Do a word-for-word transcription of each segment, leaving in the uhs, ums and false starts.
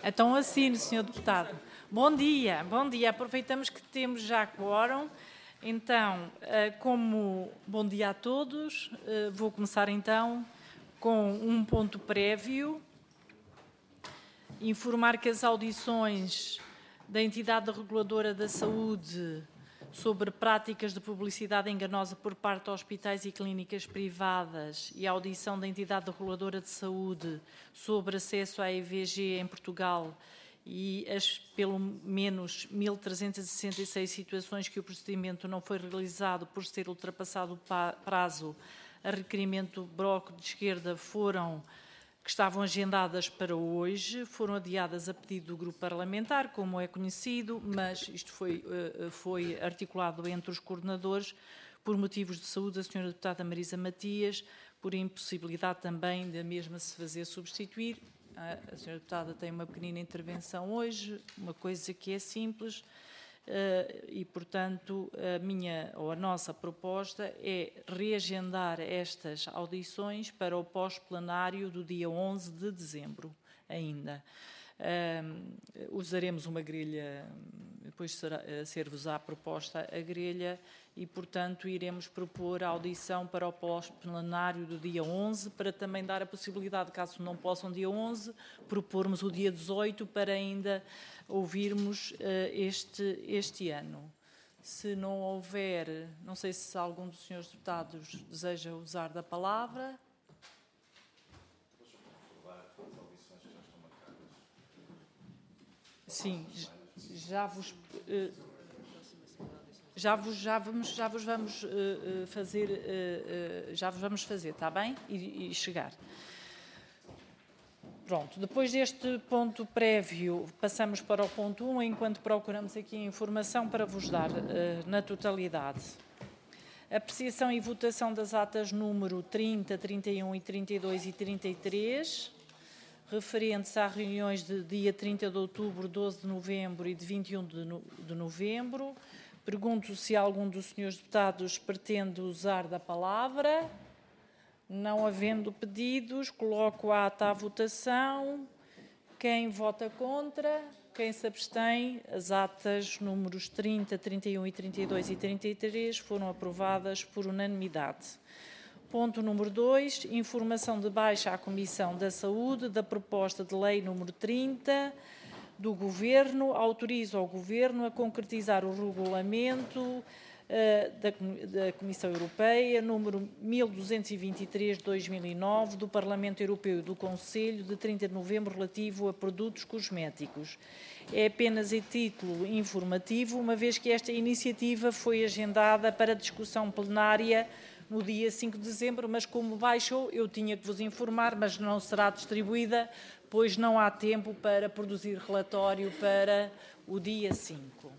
Então assine, senhor Deputado. Bom dia, bom dia. Aproveitamos que temos já quórum. Então, como bom dia a todos, vou começar então com um ponto prévio. Informar que as audições da Entidade Reguladora da Saúde sobre práticas de publicidade enganosa por parte de hospitais e clínicas privadas e a audição da Entidade Reguladora de Saúde sobre acesso à E V G em Portugal e as pelo menos mil trezentas e sessenta e seis situações que o procedimento não foi realizado por ter ultrapassado o prazo a requerimento do Bloco de Esquerda foram que estavam agendadas para hoje, foram adiadas a pedido do grupo parlamentar, como é conhecido, mas isto foi, foi articulado entre os coordenadores por motivos de saúde da senhora deputada Marisa Matias, por impossibilidade também da mesma se fazer substituir. A senhora deputada tem uma pequenina intervenção hoje, uma coisa que é simples, e, portanto, a minha ou a nossa proposta é reagendar estas audições para o pós-plenário do dia onze de dezembro ainda. Uh, usaremos uma grelha, depois será, ser-vos-á proposta a grelha e, portanto, iremos propor a audição para o pós-plenário do dia onze, para também dar a possibilidade, caso não possam dia onze, propormos o dia dezoito para ainda ouvirmos uh, este, este ano. Se não houver, não sei se algum dos senhores deputados deseja usar da palavra. Sim, já vos, já vos, já vamos, já vos vamos fazer, já vos vamos fazer, está bem? E, e chegar. Pronto, depois deste ponto prévio, passamos para o ponto um, enquanto procuramos aqui a informação para vos dar na totalidade. Apreciação e votação das atas número trinta, trinta e um e trinta e dois e trinta e três, referentes a reuniões de dia trinta de outubro, doze de novembro e de vinte e um de novembro. Pergunto se algum dos senhores deputados pretende usar da palavra. Não havendo pedidos, coloco a ata à votação. Quem vota contra? Quem se abstém? As atas números trinta, trinta e um e trinta e dois e trinta e três foram aprovadas por unanimidade. Ponto número dois, informação de baixa à Comissão da Saúde da proposta de lei número trinta do Governo, autoriza o Governo a concretizar o regulamento uh, da, da Comissão Europeia número mil duzentos e vinte e três de dois mil e nove do Parlamento Europeu e do Conselho de trinta de novembro relativo a produtos cosméticos. É apenas em título informativo, uma vez que esta iniciativa foi agendada para discussão plenária no dia cinco de dezembro, mas como baixou, eu tinha que vos informar, mas não será distribuída, pois não há tempo para produzir relatório para o dia cinco.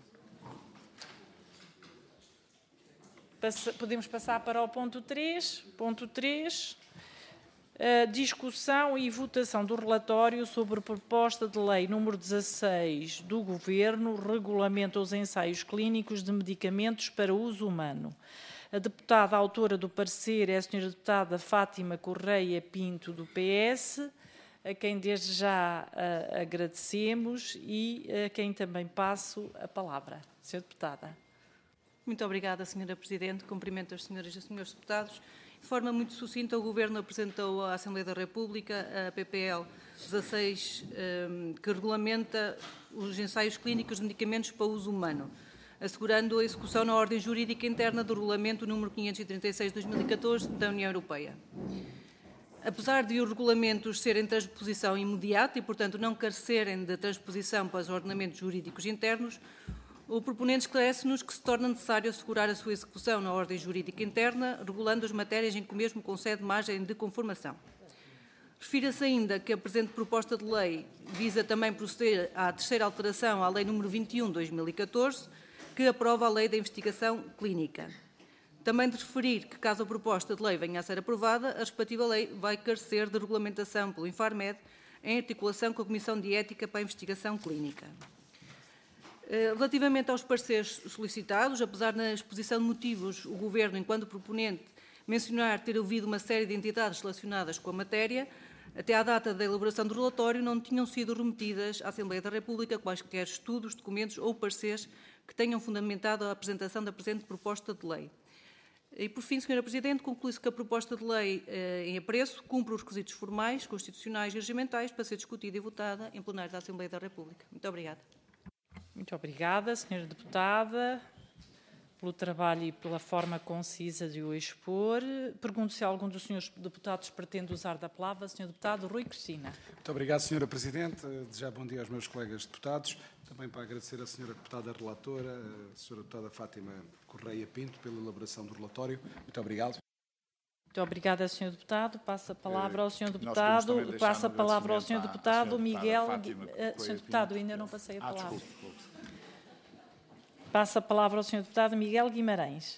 Podemos passar para o ponto três. Ponto três. A discussão e votação do relatório sobre a proposta de lei número dezasseis do Governo, regulamenta os ensaios clínicos de medicamentos para uso humano. A deputada autora do parecer é a senhora deputada Fátima Correia Pinto, do P S, a quem desde já uh, agradecemos e a quem também passo a palavra. Senhora deputada. Muito obrigada, senhora Presidente. Cumprimento as senhoras e os senhores deputados. De forma muito sucinta, o Governo apresentou à Assembleia da República a P P L dezasseis, um, que regulamenta os ensaios clínicos de medicamentos para uso humano, assegurando a execução na ordem jurídica interna do Regulamento número quinhentos e trinta e seis de dois mil e catorze da União Europeia. Apesar de os regulamentos serem de transposição imediata e, portanto, não carecerem de transposição para os ordenamentos jurídicos internos, o proponente esclarece-nos que se torna necessário assegurar a sua execução na ordem jurídica interna, regulando as matérias em que o mesmo concede margem de conformação. Refira-se ainda que a presente proposta de lei visa também proceder à terceira alteração à Lei número vinte e um de dois mil e catorze, que aprova a Lei da Investigação Clínica. Também de referir que, caso a proposta de lei venha a ser aprovada, a respectiva lei vai carecer de regulamentação pelo Infarmed em articulação com a Comissão de Ética para a Investigação Clínica. Relativamente aos pareceres solicitados, apesar na exposição de motivos o Governo, enquanto proponente, mencionar ter ouvido uma série de entidades relacionadas com a matéria, Até à data da elaboração do relatório, não tinham sido remetidas à Assembleia da República quaisquer estudos, documentos ou pareceres que tenham fundamentado a apresentação da presente proposta de lei. E, por fim, senhora Presidente, conclui-se que a proposta de lei eh, em apreço cumpre os requisitos formais, constitucionais e regimentais para ser discutida e votada em plenário da Assembleia da República. Muito obrigada. Muito obrigada, senhora Deputada, pelo trabalho e pela forma concisa de o expor. Pergunto se algum dos senhores deputados pretende usar da palavra. senhor Deputado Rui Cristina. Muito obrigado, senhora Presidente. Desejar bom dia aos meus colegas deputados. Também para agradecer à senhora Deputada Relatora, a senhora Deputada Fátima Correia Pinto, pela elaboração do relatório. Muito obrigado. Muito obrigada, senhor Deputado. Passa a palavra ao senhor Deputado. Passa a palavra ao senhor Deputado Miguel... senhor Deputado, ainda não passei a palavra. Passa a palavra ao senhor Deputado Miguel Guimarães.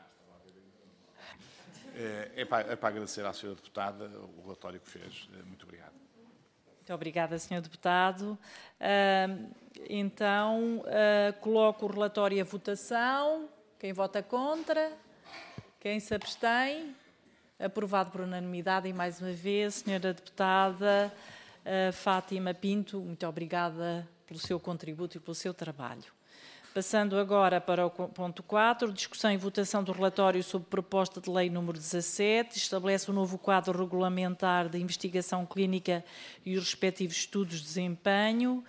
É, é, para, é para agradecer à senhora Deputada o relatório que fez. Muito obrigado. Muito obrigada, senhor Deputado. Uh, então, uh, coloco o relatório à votação. Quem vota contra? Quem se abstém? Aprovado por unanimidade. E, mais uma vez, senhora Deputada uh, Fátima Pinto, muito obrigada pelo seu contributo e pelo seu trabalho. Passando agora para o ponto quatro, discussão e votação do relatório sobre proposta de lei número dezassete, estabelece um novo quadro regulamentar de investigação clínica e os respectivos estudos de desempenho.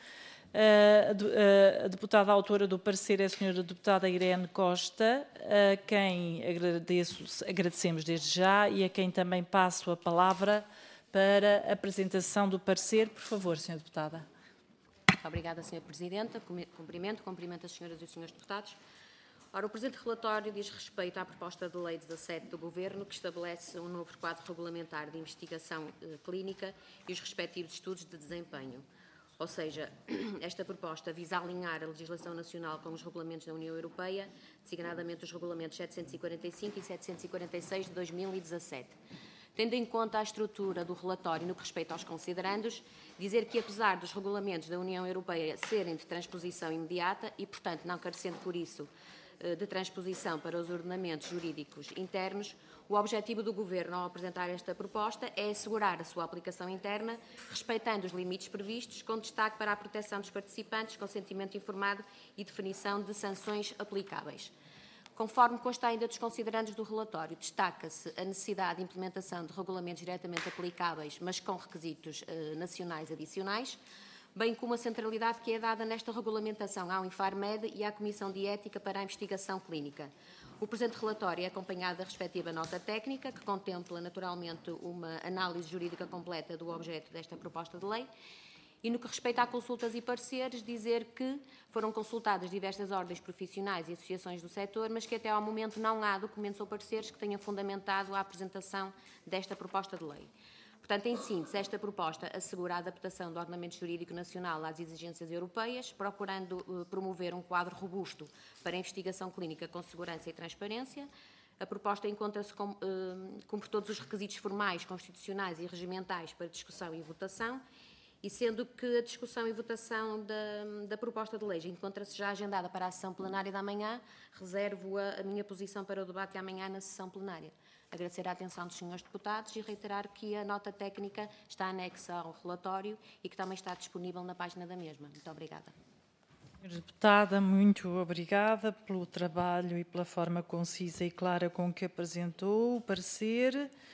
A deputada autora do parecer é a senhora deputada Irene Costa, a quem agradeço, agradecemos desde já e a quem também passo a palavra para a apresentação do parecer. Por favor, senhora deputada. Obrigada, senhora Presidenta. Cumprimento, cumprimento as senhoras e os senhores deputados. Ora, o presente relatório diz respeito à proposta de lei dezassete do Governo, que estabelece um novo quadro regulamentar de investigação eh, clínica e os respectivos estudos de desempenho. Ou seja, esta proposta visa alinhar a legislação nacional com os regulamentos da União Europeia, designadamente os regulamentos setecentos e quarenta e cinco e setecentos e quarenta e seis de dois mil e dezassete. Tendo em conta a estrutura do relatório no que respeita aos considerandos, dizer que, apesar dos regulamentos da União Europeia serem de transposição imediata e, portanto, não carecendo por isso de transposição para os ordenamentos jurídicos internos, o objetivo do Governo ao apresentar esta proposta é assegurar a sua aplicação interna, respeitando os limites previstos, com destaque para a proteção dos participantes, consentimento informado e definição de sanções aplicáveis. Conforme consta ainda dos considerandos do relatório, destaca-se a necessidade de implementação de regulamentos diretamente aplicáveis, mas com requisitos eh, nacionais adicionais, bem como a centralidade que é dada nesta regulamentação ao Infarmed e à Comissão de Ética para a Investigação Clínica. O presente relatório é acompanhado da respectiva nota técnica, que contempla naturalmente uma análise jurídica completa do objeto desta proposta de lei. E no que respeita a consultas e pareceres, dizer que foram consultadas diversas ordens profissionais e associações do setor, mas que até ao momento não há documentos ou pareceres que tenham fundamentado a apresentação desta proposta de lei. Portanto, em síntese, esta proposta assegura a adaptação do ordenamento jurídico nacional às exigências europeias, procurando uh, promover um quadro robusto para a investigação clínica com segurança e transparência. A proposta encontra-se com, uh, cumpre todos os requisitos formais, constitucionais e regimentais para discussão e votação. E sendo que a discussão e votação da, da proposta de lei encontra-se já agendada para a sessão plenária da manhã, reservo a, a minha posição para o debate amanhã na sessão plenária. Agradecer a atenção dos senhores deputados e reiterar que a nota técnica está anexa ao relatório e que também está disponível na página da mesma. Muito obrigada. Senhora Deputada, muito obrigada pelo trabalho e pela forma concisa e clara com que apresentou o parecer.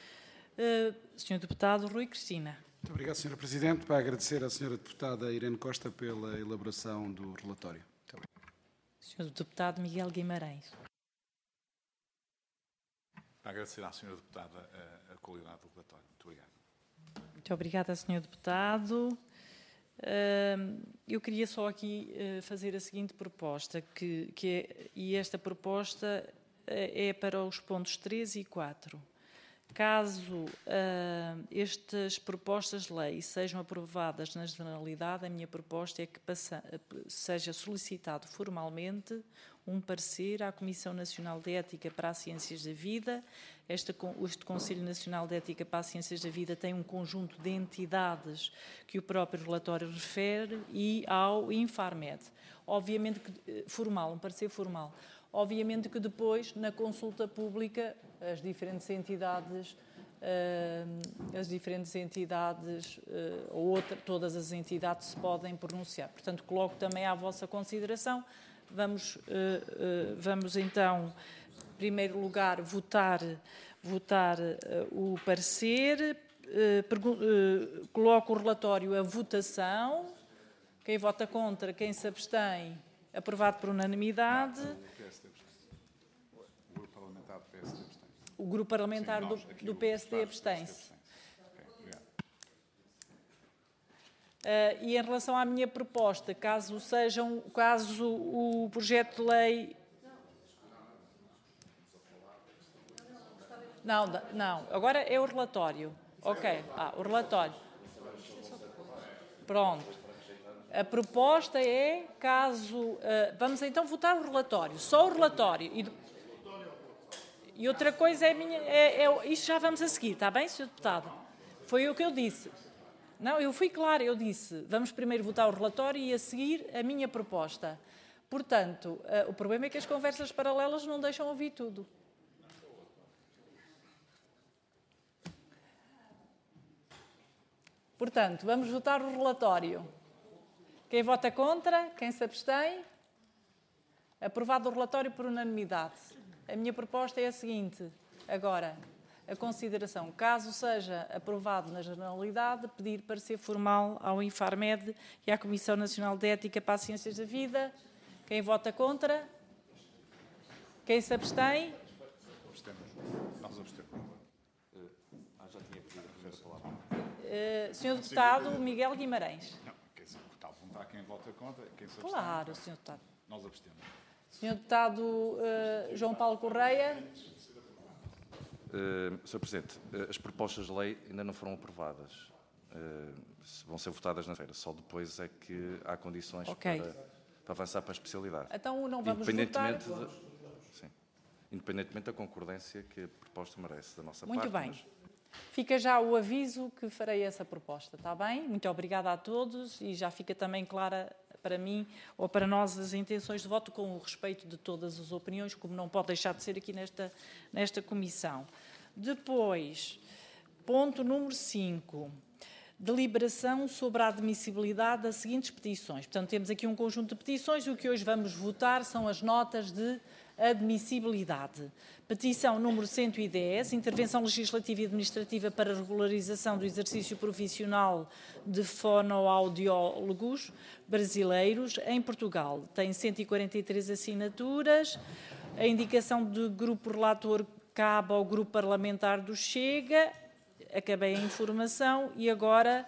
Uh, senhor Deputado Rui Cristina. Muito obrigado, senhora Presidente. Para agradecer à senhora Deputada Irene Costa pela elaboração do relatório. Muito obrigado. senhor Deputado Miguel Guimarães. Para agradecer à senhora Deputada a, a qualidade do relatório. Muito obrigado. Muito obrigada, senhor Deputado. Eu queria só aqui fazer a seguinte proposta, que, que é, e esta proposta é para os pontos três e quatro. Caso uh, estas propostas de lei sejam aprovadas na generalidade, a minha proposta é que passa, seja solicitado formalmente um parecer à Comissão Nacional de Ética para as Ciências da Vida. Este, este Conselho Nacional de Ética para as Ciências da Vida tem um conjunto de entidades que o próprio relatório refere e ao Infarmed. Obviamente que formal, um parecer formal. Obviamente que depois, na consulta pública, as diferentes entidades as diferentes entidades, ou outra, todas as entidades se podem pronunciar. Portanto, coloco também à vossa consideração. Vamos, vamos então, em primeiro lugar, votar, votar o parecer. Coloco o relatório à votação. Quem vota contra, quem se abstém, aprovado por unanimidade. O grupo parlamentar do, do P S D abstém-se. Uh, e em relação à minha proposta, caso sejam, caso o projeto de lei... Não, não, agora é o relatório. Ok, ah, o relatório. Pronto. A proposta é, caso... Uh, vamos então votar o relatório, só o relatório. E, E outra coisa é a minha... É, é, isto já vamos a seguir, está bem, senhor Deputado? Foi o que eu disse. Não, eu fui clara, eu disse, vamos primeiro votar o relatório e a seguir a minha proposta. Portanto, uh, o problema é que as conversas paralelas não deixam ouvir tudo. Portanto, vamos votar o relatório. Quem vota contra? Quem se abstém? Aprovado o relatório por unanimidade. A minha proposta é a seguinte, agora, a consideração, caso seja aprovado na generalidade, pedir parecer formal ao Infarmed e à Comissão Nacional de Ética para as Ciências da Vida. Quem vota contra? Quem se abstém? Abstemos. Nós abstemos. Ah, já tinha pedido a primeira palavra. Uh, senhor Deputado Miguel Guimarães. Não, quer dizer, está a apontar quem vota contra, quem se abstém. Claro, senhor Deputado. Nós abstemos. senhor Deputado uh, João Paulo Correia. Uh, senhor Presidente, uh, as propostas de lei ainda não foram aprovadas. Uh, vão ser votadas na feira. Só depois é que há condições okay. para, para avançar para a especialidade. Então não vamos independentemente votar. De, sim, independentemente da concordância que a proposta merece da nossa Muito parte. Muito bem. Mas... Fica já o aviso que farei essa proposta, está bem? Muito obrigada a todos e já fica também clara para mim ou para nós as intenções de voto com o respeito de todas as opiniões, como não pode deixar de ser aqui nesta, nesta comissão. Depois, ponto número cinco, deliberação sobre a admissibilidade das seguintes petições. Portanto, temos aqui um conjunto de petições e o que hoje vamos votar são as notas de admissibilidade. Petição número cento e dez, intervenção legislativa e administrativa para regularização do exercício profissional de fonoaudiólogos brasileiros em Portugal. Tem cento e quarenta e três assinaturas. A indicação do grupo relator cabe ao grupo parlamentar do Chega. Acabei a informação e agora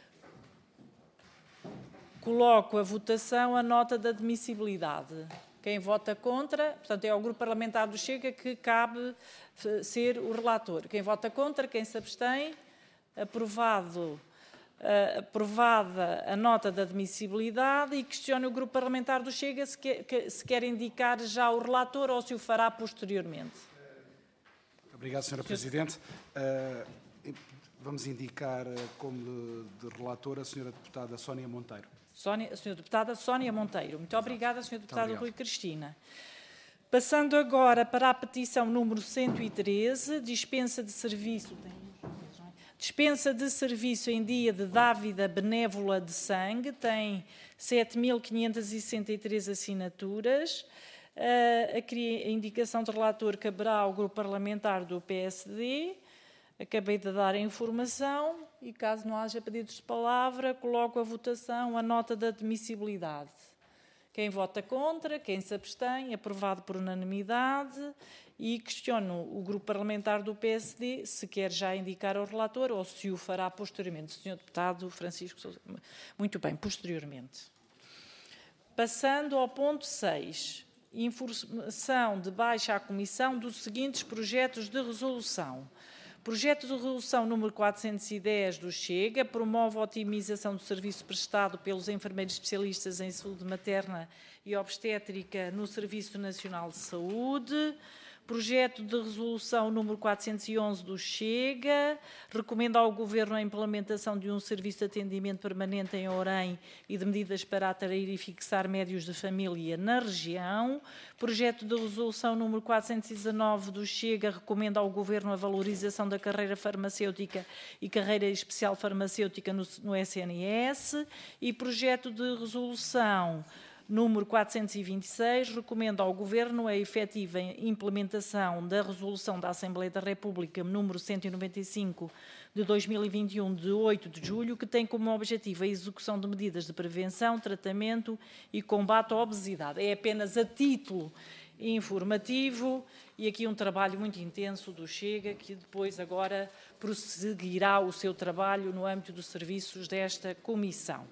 coloco a votação a nota de admissibilidade. Quem vota contra, portanto, é ao grupo parlamentar do Chega que cabe ser o relator. Quem vota contra, quem se abstém, aprovado, uh, aprovada a nota de admissibilidade e questiono o grupo parlamentar do Chega se quer, que, se quer indicar já o relator ou se o fará posteriormente. Obrigado, senhora Presidente. Uh, vamos indicar como de, de relatora a senhora deputada Sónia Monteiro. Sónia, a senhora deputada Sónia Monteiro. Muito obrigada, senhora deputada Rui Cristina. Passando agora para a petição número cento e treze, dispensa de serviço, dispensa de serviço em dia de dávida benévola de sangue, tem sete mil quinhentas e sessenta e três assinaturas. A indicação de relator caberá ao grupo parlamentar do P S D. Acabei de dar a informação e, caso não haja pedidos de palavra, coloco a votação a nota de admissibilidade. Quem vota contra, quem se abstém, aprovado por unanimidade. E questiono o grupo parlamentar do P S D se quer já indicar ao relator ou se o fará posteriormente. senhor Deputado Francisco Sousa. Muito bem, posteriormente. Passando ao ponto seis. Informação de baixa à Comissão dos seguintes projetos de resolução. Projeto de resolução número quatrocentos e dez do Chega promove a otimização do serviço prestado pelos enfermeiros especialistas em saúde materna e obstétrica no Serviço Nacional de Saúde. Projeto de resolução número quatrocentos e onze do Chega, recomenda ao Governo a implementação de um serviço de atendimento permanente em Orem e de medidas para atrair e fixar médios de família na região. Projeto de resolução número quatrocentos e dezanove do Chega, recomenda ao Governo a valorização da carreira farmacêutica e carreira especial farmacêutica no, no S N S. E projeto de resolução número quatrocentos e vinte e seis, recomenda ao Governo a efetiva implementação da Resolução da Assembleia da República número cento e noventa e cinco de dois mil e vinte e um, de oito de julho, que tem como objetivo a execução de medidas de prevenção, tratamento e combate à obesidade. É apenas a título informativo e aqui um trabalho muito intenso do Chega, que depois agora prosseguirá o seu trabalho no âmbito dos serviços desta comissão.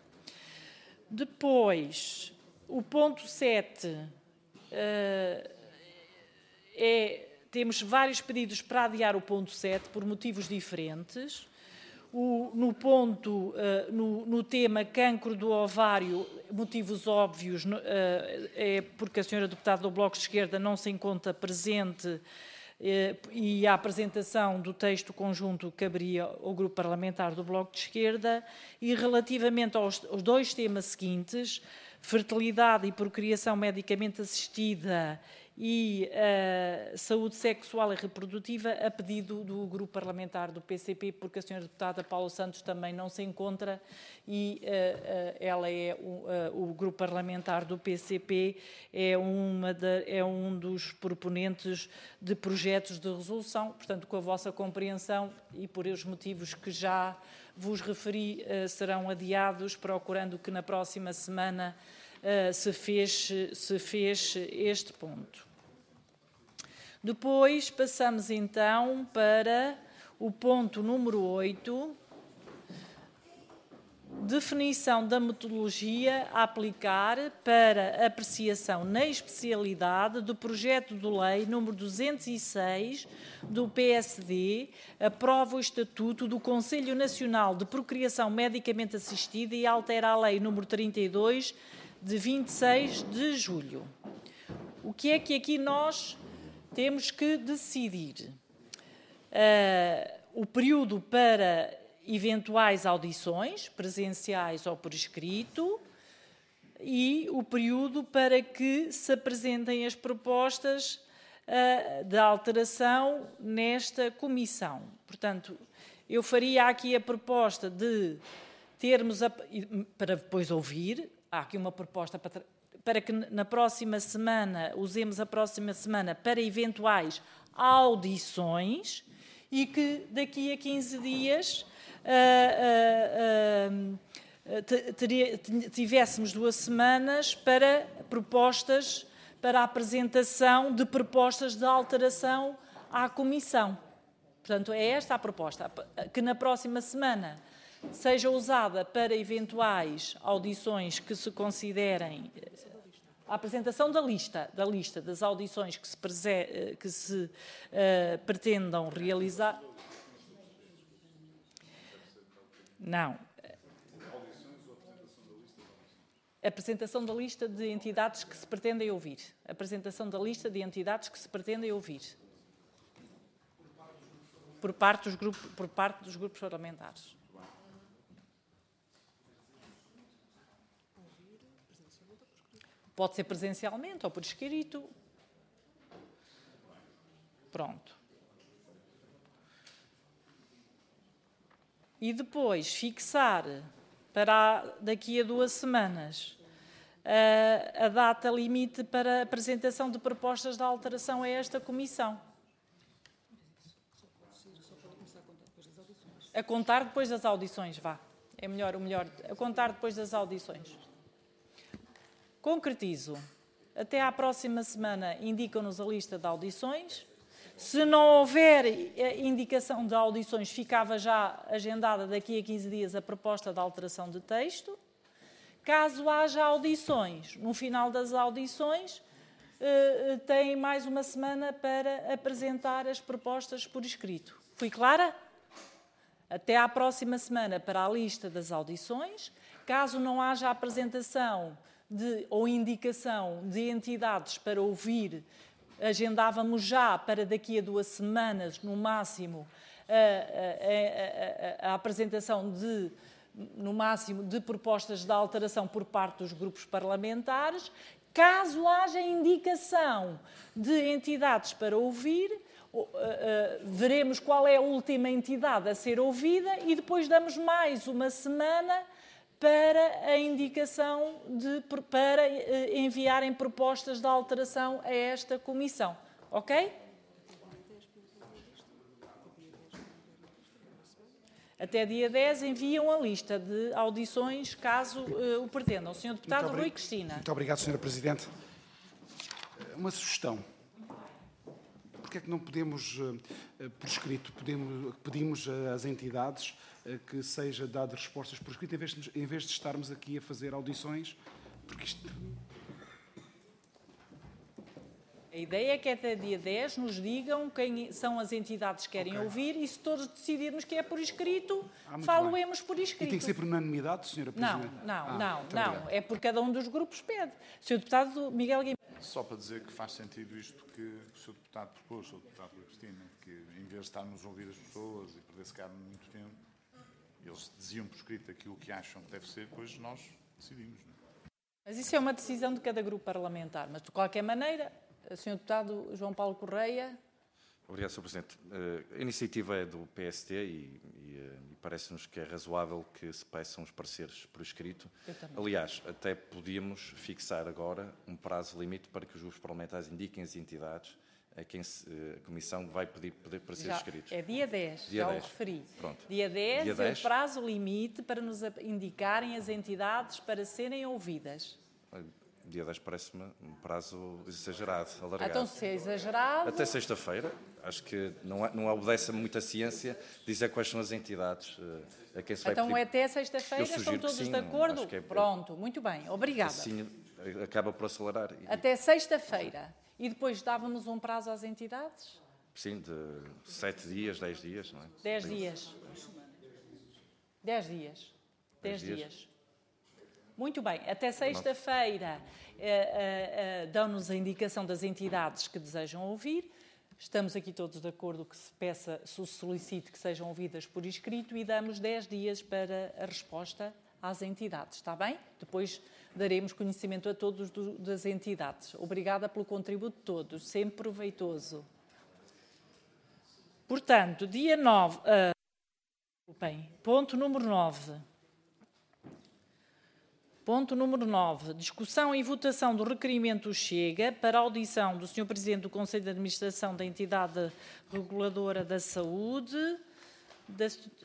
Depois, o ponto sete, uh, é, temos vários pedidos para adiar o ponto sete por motivos diferentes. O, no ponto, uh, no, no tema cancro do ovário, motivos óbvios, uh, é porque a senhora deputada do Bloco de Esquerda não se encontra presente uh, e a apresentação do texto conjunto caberia ao grupo parlamentar do Bloco de Esquerda. E relativamente aos, aos dois temas seguintes, fertilidade e procriação medicamente assistida e uh, saúde sexual e reprodutiva, a pedido do grupo parlamentar do P C P, porque a senhora deputada Paula Santos também não se encontra e uh, uh, ela é uh, o grupo parlamentar do P C P, é, uma de, é um dos proponentes de projetos de resolução. Portanto, com a vossa compreensão e por os motivos que já vos referi, uh, serão adiados, procurando que na próxima semana uh, se feche, se feche este ponto. Depois passamos então para o ponto número oito, definição da metodologia a aplicar para apreciação na especialidade do projeto de lei número duzentos e seis do P S D, aprova o Estatuto do Conselho Nacional de Procriação Medicamente Assistida e altera a lei número trinta e dois de vinte e seis de julho. O que é que aqui nós temos que decidir? Uh, o período para eventuais audições, presenciais ou por escrito, e o período para que se apresentem as propostas uh, de alteração nesta comissão. Portanto, eu faria aqui a proposta de termos, a, para depois ouvir, há aqui uma proposta para, para que na próxima semana, usemos a próxima semana para eventuais audições e que daqui a quinze dias Uh, uh, uh, teria, tivéssemos duas semanas para propostas, para a apresentação de propostas de alteração à Comissão. Portanto, é esta a proposta, que na próxima semana seja usada para eventuais audições que se considerem a apresentação da lista, da lista das audições que se, prese, que se uh, pretendam realizar. Não. A apresentação da lista de entidades que se pretendem ouvir. A apresentação da lista de entidades que se pretendem ouvir. Por parte dos grupos, por parte dos grupos parlamentares. Pode ser presencialmente ou por escrito. Pronto. E depois fixar para daqui a duas semanas a, a data limite para a apresentação de propostas de alteração a esta comissão. A contar depois das audições, vá. É melhor, o melhor, a contar depois das audições. Concretizo. Até à próxima semana indicam-nos a lista de audições. Se não houver indicação de audições, ficava já agendada daqui a quinze dias a proposta de alteração de texto. Caso haja audições, no final das audições, tem mais uma semana para apresentar as propostas por escrito. Fui clara? Até à próxima semana para a lista das audições. Caso não haja apresentação de, ou indicação de entidades para ouvir agendávamos já para daqui a duas semanas, no máximo, a, a, a, a apresentação de, no máximo, de propostas de alteração por parte dos grupos parlamentares. Caso haja indicação de entidades para ouvir, uh, uh, veremos qual é a última entidade a ser ouvida e depois damos mais uma semana para a indicação de, para uh, enviarem propostas de alteração a esta comissão. Ok? Até dia dez enviam a lista de audições, caso uh, o pretendam. senhor Deputado Rui Cristina. Muito obrigado, senhora Presidente. Uma sugestão. Por que é que não podemos, uh, por escrito, podemos, pedimos às entidades uh, que seja dado respostas por escrito, em vez, de, em vez de estarmos aqui a fazer audições? Porque isto... A ideia é que até dia dez nos digam quem são as entidades que querem okay. ouvir e se todos decidirmos que é por escrito, ah, falo-emos por escrito. E tem que ser por unanimidade, senhora Presidente? Não, não, ah, não, não. Obrigado. É por cada um dos grupos pede. senhor Deputado Miguel Guimarães. Só para dizer que faz sentido isto que o senhor Deputado propôs, o senhor Deputado Rui Cristina, que em vez de estarmos a ouvir as pessoas e perder-se cá muito tempo, eles diziam por escrito aquilo que acham que deve ser, depois nós decidimos. Não é? Mas isso é uma decisão de cada grupo parlamentar. Mas, de qualquer maneira... senhor Deputado João Paulo Correia. Obrigado, senhor Presidente. A iniciativa é do P S T e, e, e parece-nos que é razoável que se peçam os pareceres por escrito. Aliás, até podíamos fixar agora um prazo limite para que os grupos parlamentares indiquem as entidades a quem se, a Comissão vai pedir, pedir pareceres já, escritos. É dia dez, dia já dez. O referi. Pronto. Dia dez dia é dez. O prazo limite para nos indicarem as entidades para serem ouvidas. Dia dez parece-me um prazo exagerado, alargado. Então, se é exagerado... Até sexta-feira. Acho que não, não obedece a muita ciência dizer quais são as entidades a quem se vai então, pedir. Então, até sexta-feira estão todos sim, de acordo? É... Pronto, muito bem. Obrigada. Assim acaba por acelerar. Até sexta-feira. E depois dávamos um prazo às entidades? Sim, de sete dias, dez dias, não é? Dez dias. Dez dias. Dez dias. dias. Muito bem, até sexta-feira uh, uh, uh, dão-nos a indicação das entidades que desejam ouvir. Estamos aqui todos de acordo que se peça, se solicite que sejam ouvidas por escrito e damos dez dias para a resposta às entidades, está bem? Depois daremos conhecimento a todos do, das entidades. Obrigada pelo contributo de todos, sempre proveitoso. Portanto, dia nove... Uh, bem, ponto número nove... Ponto número nove. Discussão e votação do requerimento Chega para a audição do senhor Presidente do Conselho de Administração da Entidade Reguladora da Saúde, da,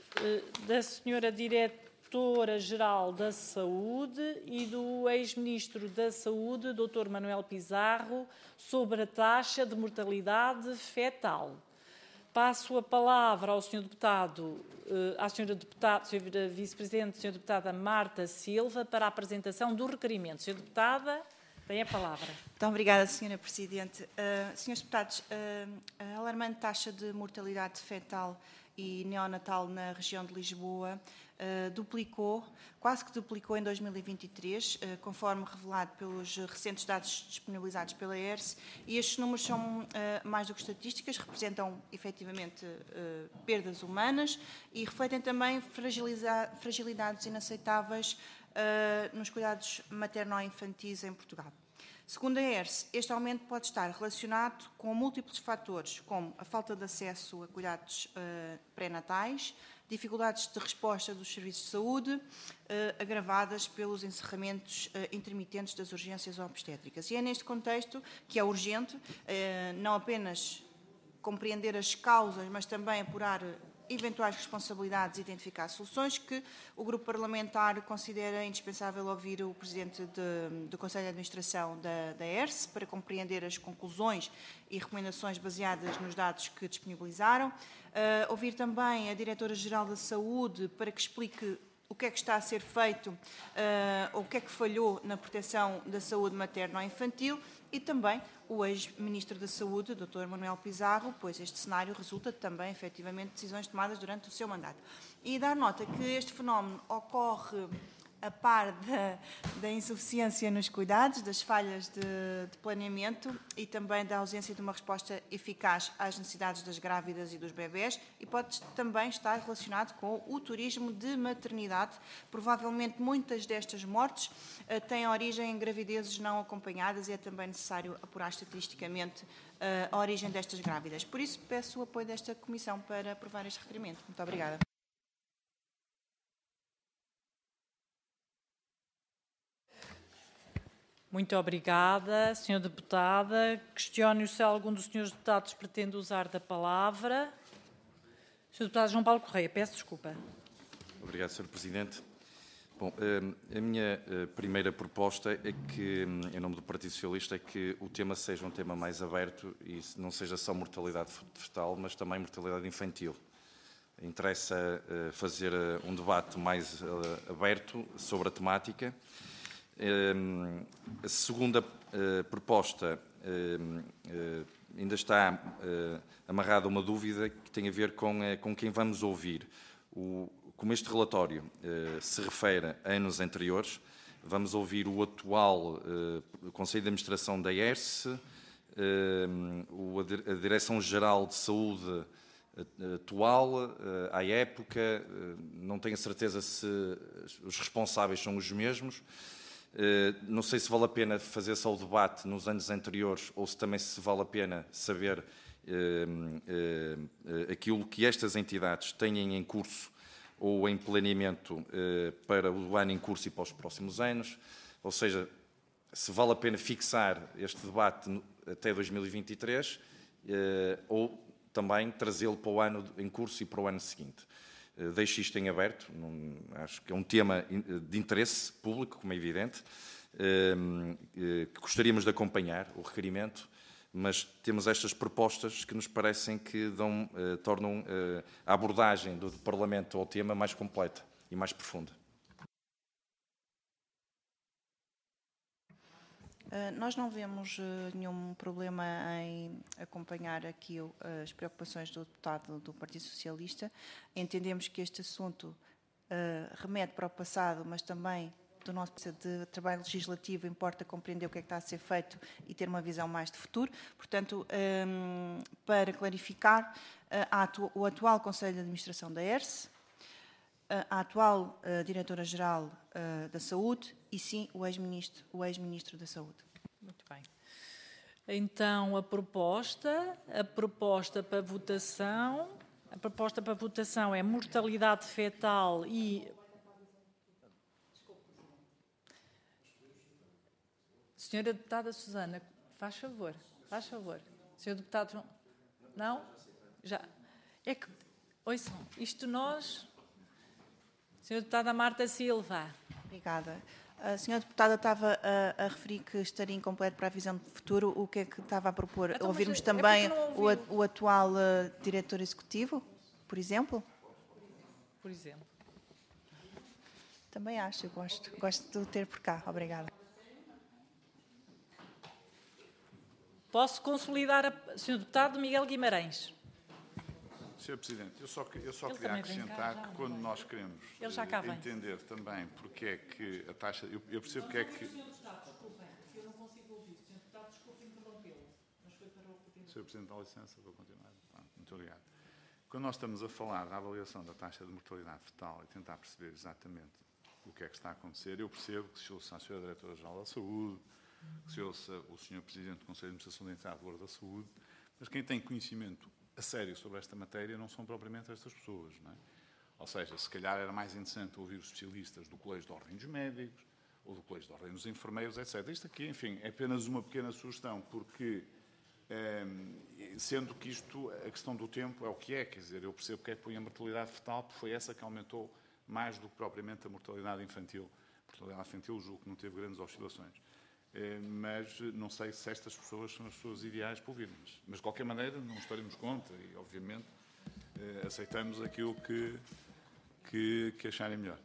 da senhora Diretora-Geral da Saúde e do ex-Ministro da Saúde, doutor Manuel Pizarro, sobre a taxa de mortalidade fetal. Passo a palavra ao senhor Deputado, à senhora Deputada, senhora Vice-Presidente, senhora Deputada Marta Silva, para a apresentação do requerimento. senhora Deputada, tem a palavra. Muito obrigada, senhora Presidente. Uh, senhores Deputados, uh, a alarmante taxa de mortalidade fetal e neonatal na região de Lisboa uh, duplicou, quase que duplicou em dois mil e vinte e três, uh, conforme revelado pelos recentes dados disponibilizados pela E R S, e estes números são uh, mais do que estatísticas, representam efetivamente uh, perdas humanas e refletem também fragilidades inaceitáveis uh, nos cuidados materno-infantis em Portugal. Segundo a E R S, este aumento pode estar relacionado com múltiplos fatores, como a falta de acesso a cuidados uh, pré-natais, dificuldades de resposta dos serviços de saúde, uh, agravadas pelos encerramentos uh, intermitentes das urgências obstétricas. E é neste contexto que é urgente uh, não apenas compreender as causas, mas também apurar eventuais responsabilidades e identificar soluções, que o Grupo Parlamentar considera indispensável ouvir o Presidente de, do Conselho de Administração da, da E R S para compreender as conclusões e recomendações baseadas nos dados que disponibilizaram, uh, ouvir também a Diretora-Geral da Saúde para que explique o que é que está a ser feito, uh, ou o que é que falhou na proteção da saúde materno-infantil, e também o ex-Ministro da Saúde, doutor Manuel Pizarro, pois este cenário resulta também, efetivamente, de decisões tomadas durante o seu mandato. E dar nota que este fenómeno ocorre uh, a par da, da insuficiência nos cuidados, das falhas de, de planeamento e também da ausência de uma resposta eficaz às necessidades das grávidas e dos bebés, e pode também estar relacionado com o turismo de maternidade. Provavelmente muitas destas mortes uh, têm origem em gravidezes não acompanhadas e é também necessário apurar estatisticamente uh, a origem destas grávidas. Por isso, peço o apoio desta Comissão para aprovar este requerimento. Muito obrigada. Muito obrigada, senhora Deputada. Questiono se algum dos senhores deputados pretende usar da palavra. senhor Deputado João Paulo Correia, peço desculpa. Obrigado, senhor Presidente. Bom, a minha primeira proposta é que, em nome do Partido Socialista, é que o tema seja um tema mais aberto e não seja só mortalidade fetal, mas também mortalidade infantil. Interessa fazer um debate mais aberto sobre a temática. A segunda proposta ainda está amarrada a uma dúvida que tem a ver com, com quem vamos ouvir. O, como este relatório se refere a anos anteriores, vamos ouvir o atual Conselho de Administração da E R S, a Direção-Geral de Saúde atual, à época, não tenho a certeza se os responsáveis são os mesmos. Não sei se vale a pena fazer só o debate nos anos anteriores ou se também se vale a pena saber aquilo que estas entidades têm em curso ou em planeamento para o ano em curso e para os próximos anos. Ou seja, se vale a pena fixar este debate até dois mil e vinte e três ou também trazê-lo para o ano em curso e para o ano seguinte. Deixo isto em aberto, não, acho que é um tema de interesse público, como é evidente, que gostaríamos de acompanhar o requerimento, mas temos estas propostas que nos parecem que dão, tornam a abordagem do Parlamento ao tema mais completa e mais profunda. Nós não vemos nenhum problema em acompanhar aqui as preocupações do deputado do Partido Socialista. Entendemos que este assunto remete para o passado, mas também do nosso de trabalho legislativo importa compreender o que é que está a ser feito e ter uma visão mais de futuro. Portanto, para clarificar, o atual Conselho de Administração da E R S, a atual Diretora-Geral da Saúde e, sim, o ex-ministro, o ex-ministro da Saúde. Muito bem. Então, a proposta, a proposta para votação, a proposta para votação é mortalidade fetal e... Senhora Deputada Susana, faz favor, faz favor. Senhor Deputado João... Não? Já. É que, ouçam, isto nós... Senhora Deputada Marta Silva. Obrigada. A senhora Deputada estava a, a referir que estaria incompleto para a visão de futuro. O que é que estava a propor? Então, Ouvirmos é também o, o atual uh, diretor executivo, por exemplo? Por exemplo. Também acho, eu gosto. Gosto de ter por cá. Obrigada. Posso consolidar a senhor Deputado Miguel Guimarães. senhor Presidente, eu só, eu só queria acrescentar cá, que quando nós queremos entender também porque é que a taxa... Eu, eu percebo que é que... senhor Deputado, desculpem, eu não consigo ouvir. senhor Deputado, desculpem interrompê-lo. senhor Presidente, dá licença, vou continuar. Muito obrigado. Quando nós estamos a falar da avaliação da taxa de mortalidade fetal e tentar perceber exatamente o que é que está a acontecer, eu percebo que se ouça a senhora Diretora-Geral da Saúde, que se ouça o senhor Presidente do Conselho de Administração da Entidade Valor da Saúde, mas quem tem conhecimento a sério sobre esta matéria não são propriamente estas pessoas, não é? Ou seja, se calhar era mais interessante ouvir os especialistas do Colégio de Ordem dos Médicos ou do Colégio de Ordem dos Enfermeiros, etcétera. Isto aqui, enfim, é apenas uma pequena sugestão, porque, eh, sendo que isto, a questão do tempo é o que é, quer dizer, eu percebo que é que põe a mortalidade fetal, porque foi essa que aumentou mais do que propriamente a mortalidade infantil. A mortalidade infantil, julgo que não teve grandes oscilações. Mas não sei se estas pessoas são as pessoas ideais para ouvir. Mas, mas de qualquer maneira, não estaremos contra e, obviamente, aceitamos aquilo que, que, que acharem melhor.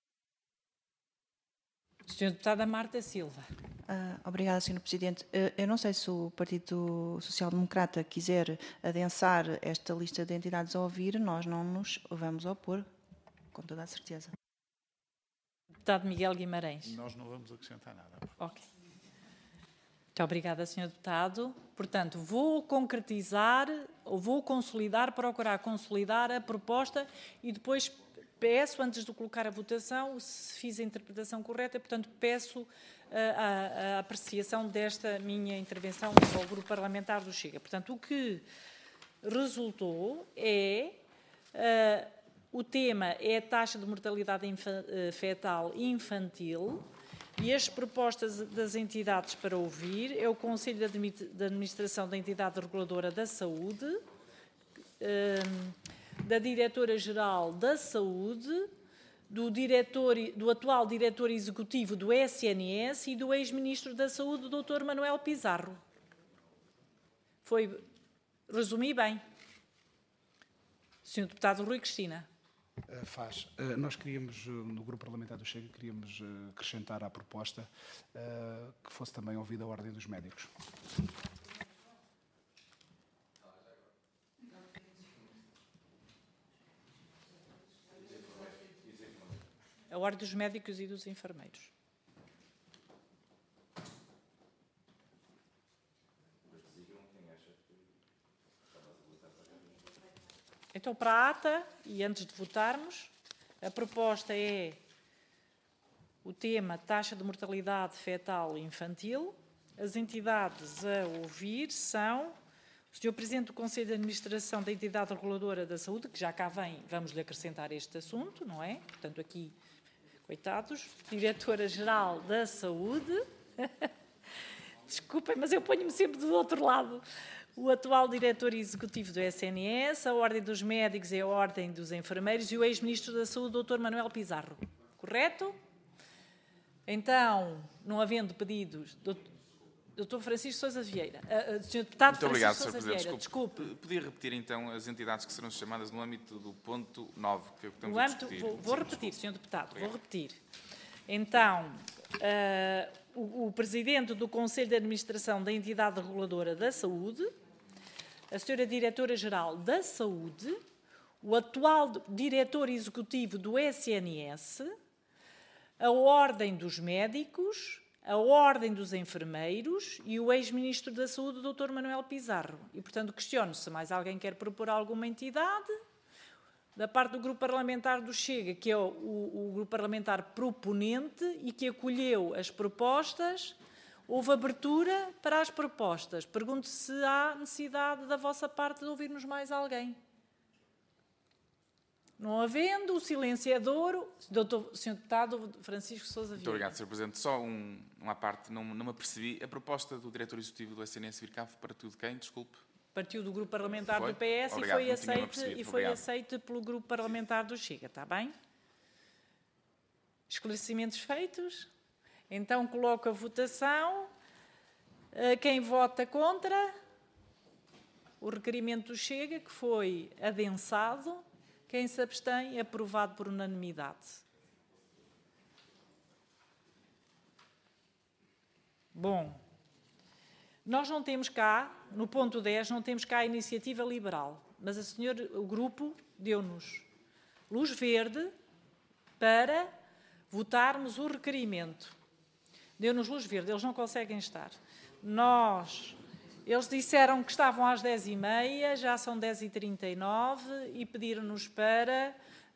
senhora Deputada Marta Silva. Uh, obrigada, senhor Presidente. Uh, eu não sei se o Partido Social Democrata quiser adensar esta lista de entidades a ouvir, nós não nos vamos opor, com toda a certeza. Deputado Miguel Guimarães. Nós não vamos acrescentar nada. Ok. Muito obrigada, senhor Deputado. Portanto, vou concretizar, ou vou consolidar, procurar consolidar a proposta e depois peço, antes de colocar a votação, se fiz a interpretação correta, portanto, peço a, a, a apreciação desta minha intervenção ao Grupo Parlamentar do Chega. Portanto, o que resultou é... Uh, o tema é a taxa de mortalidade infa, uh, fetal infantil e as propostas das entidades para ouvir é o Conselho de Administração da Entidade Reguladora da Saúde, uh, da Diretora-Geral da Saúde, do, diretor, do atual Diretor Executivo do S N S e do ex-Ministro da Saúde, doutor Manuel Pizarro. Foi, resumi bem. senhor Deputado Rui Cristina. Uh, faz. Uh, nós queríamos, uh, no Grupo Parlamentar do Chega, queríamos uh, acrescentar à proposta uh, que fosse também ouvida a Ordem dos Médicos. A Ordem dos Médicos e dos Enfermeiros. Então, para a ata, e antes de votarmos, a proposta é o tema taxa de mortalidade fetal infantil. As entidades a ouvir são o senhor Presidente do Conselho de Administração da Entidade Reguladora da Saúde, que já cá vem, vamos-lhe acrescentar este assunto, não é? Portanto, aqui, coitados, Diretora-Geral da Saúde. Desculpem, mas eu ponho-me sempre do outro lado. O atual Diretor Executivo do S N S, a Ordem dos Médicos e a Ordem dos Enfermeiros e o ex-Ministro da Saúde, doutor Manuel Pizarro. Correto? Então, não havendo pedidos... doutor Francisco Sousa Vieira. Uh, senhor Deputado Muito obrigado, Francisco senhor Sousa Presidente. Vieira, desculpe. desculpe. Podia repetir, então, as entidades que serão chamadas no âmbito do ponto nove, que é o que estamos No a âmbito, discutir. vou, vou Sim, repetir, senhor Deputado, Obrigado. vou repetir. Então, uh, o, o Presidente do Conselho de Administração da Entidade Reguladora da Saúde, a senhora Diretora-Geral da Saúde, o atual Diretor Executivo do S N S, a Ordem dos Médicos, a Ordem dos Enfermeiros e o ex-Ministro da Saúde, doutor Manuel Pizarro. E, portanto, questiono se mais alguém quer propor alguma entidade. Da parte do Grupo Parlamentar do Chega, que é o, o, o Grupo Parlamentar proponente e que acolheu as propostas, houve abertura para as propostas. Pergunto se há necessidade da vossa parte de ouvirmos mais alguém. Não havendo, o silêncio é de ouro. doutor senhor Deputado Francisco Sousa Vieira. Muito obrigado, senhor Presidente. Só um, uma parte, não, não me apercebi. A proposta do Diretor Executivo do S N S vir cá para tudo quem? Desculpe. Partiu do Grupo Parlamentar Foi? do P S Obrigado, e foi, não tinha-me aceite, apercebido. e foi Obrigado. aceite pelo Grupo Parlamentar do Chega, está bem? Esclarecimentos feitos? Então coloco a votação. Quem vota contra o requerimento do Chega, que foi adensado. Quem se abstém, aprovado por unanimidade. Bom, nós não temos cá, no ponto dez, não temos cá a iniciativa liberal, mas a senhora, o grupo deu-nos luz verde para votarmos o requerimento. Deu-nos luz verde, eles não conseguem estar. Nós... Eles disseram que estavam às dez e meia, já são dez e trinta e nove e pediram-nos para...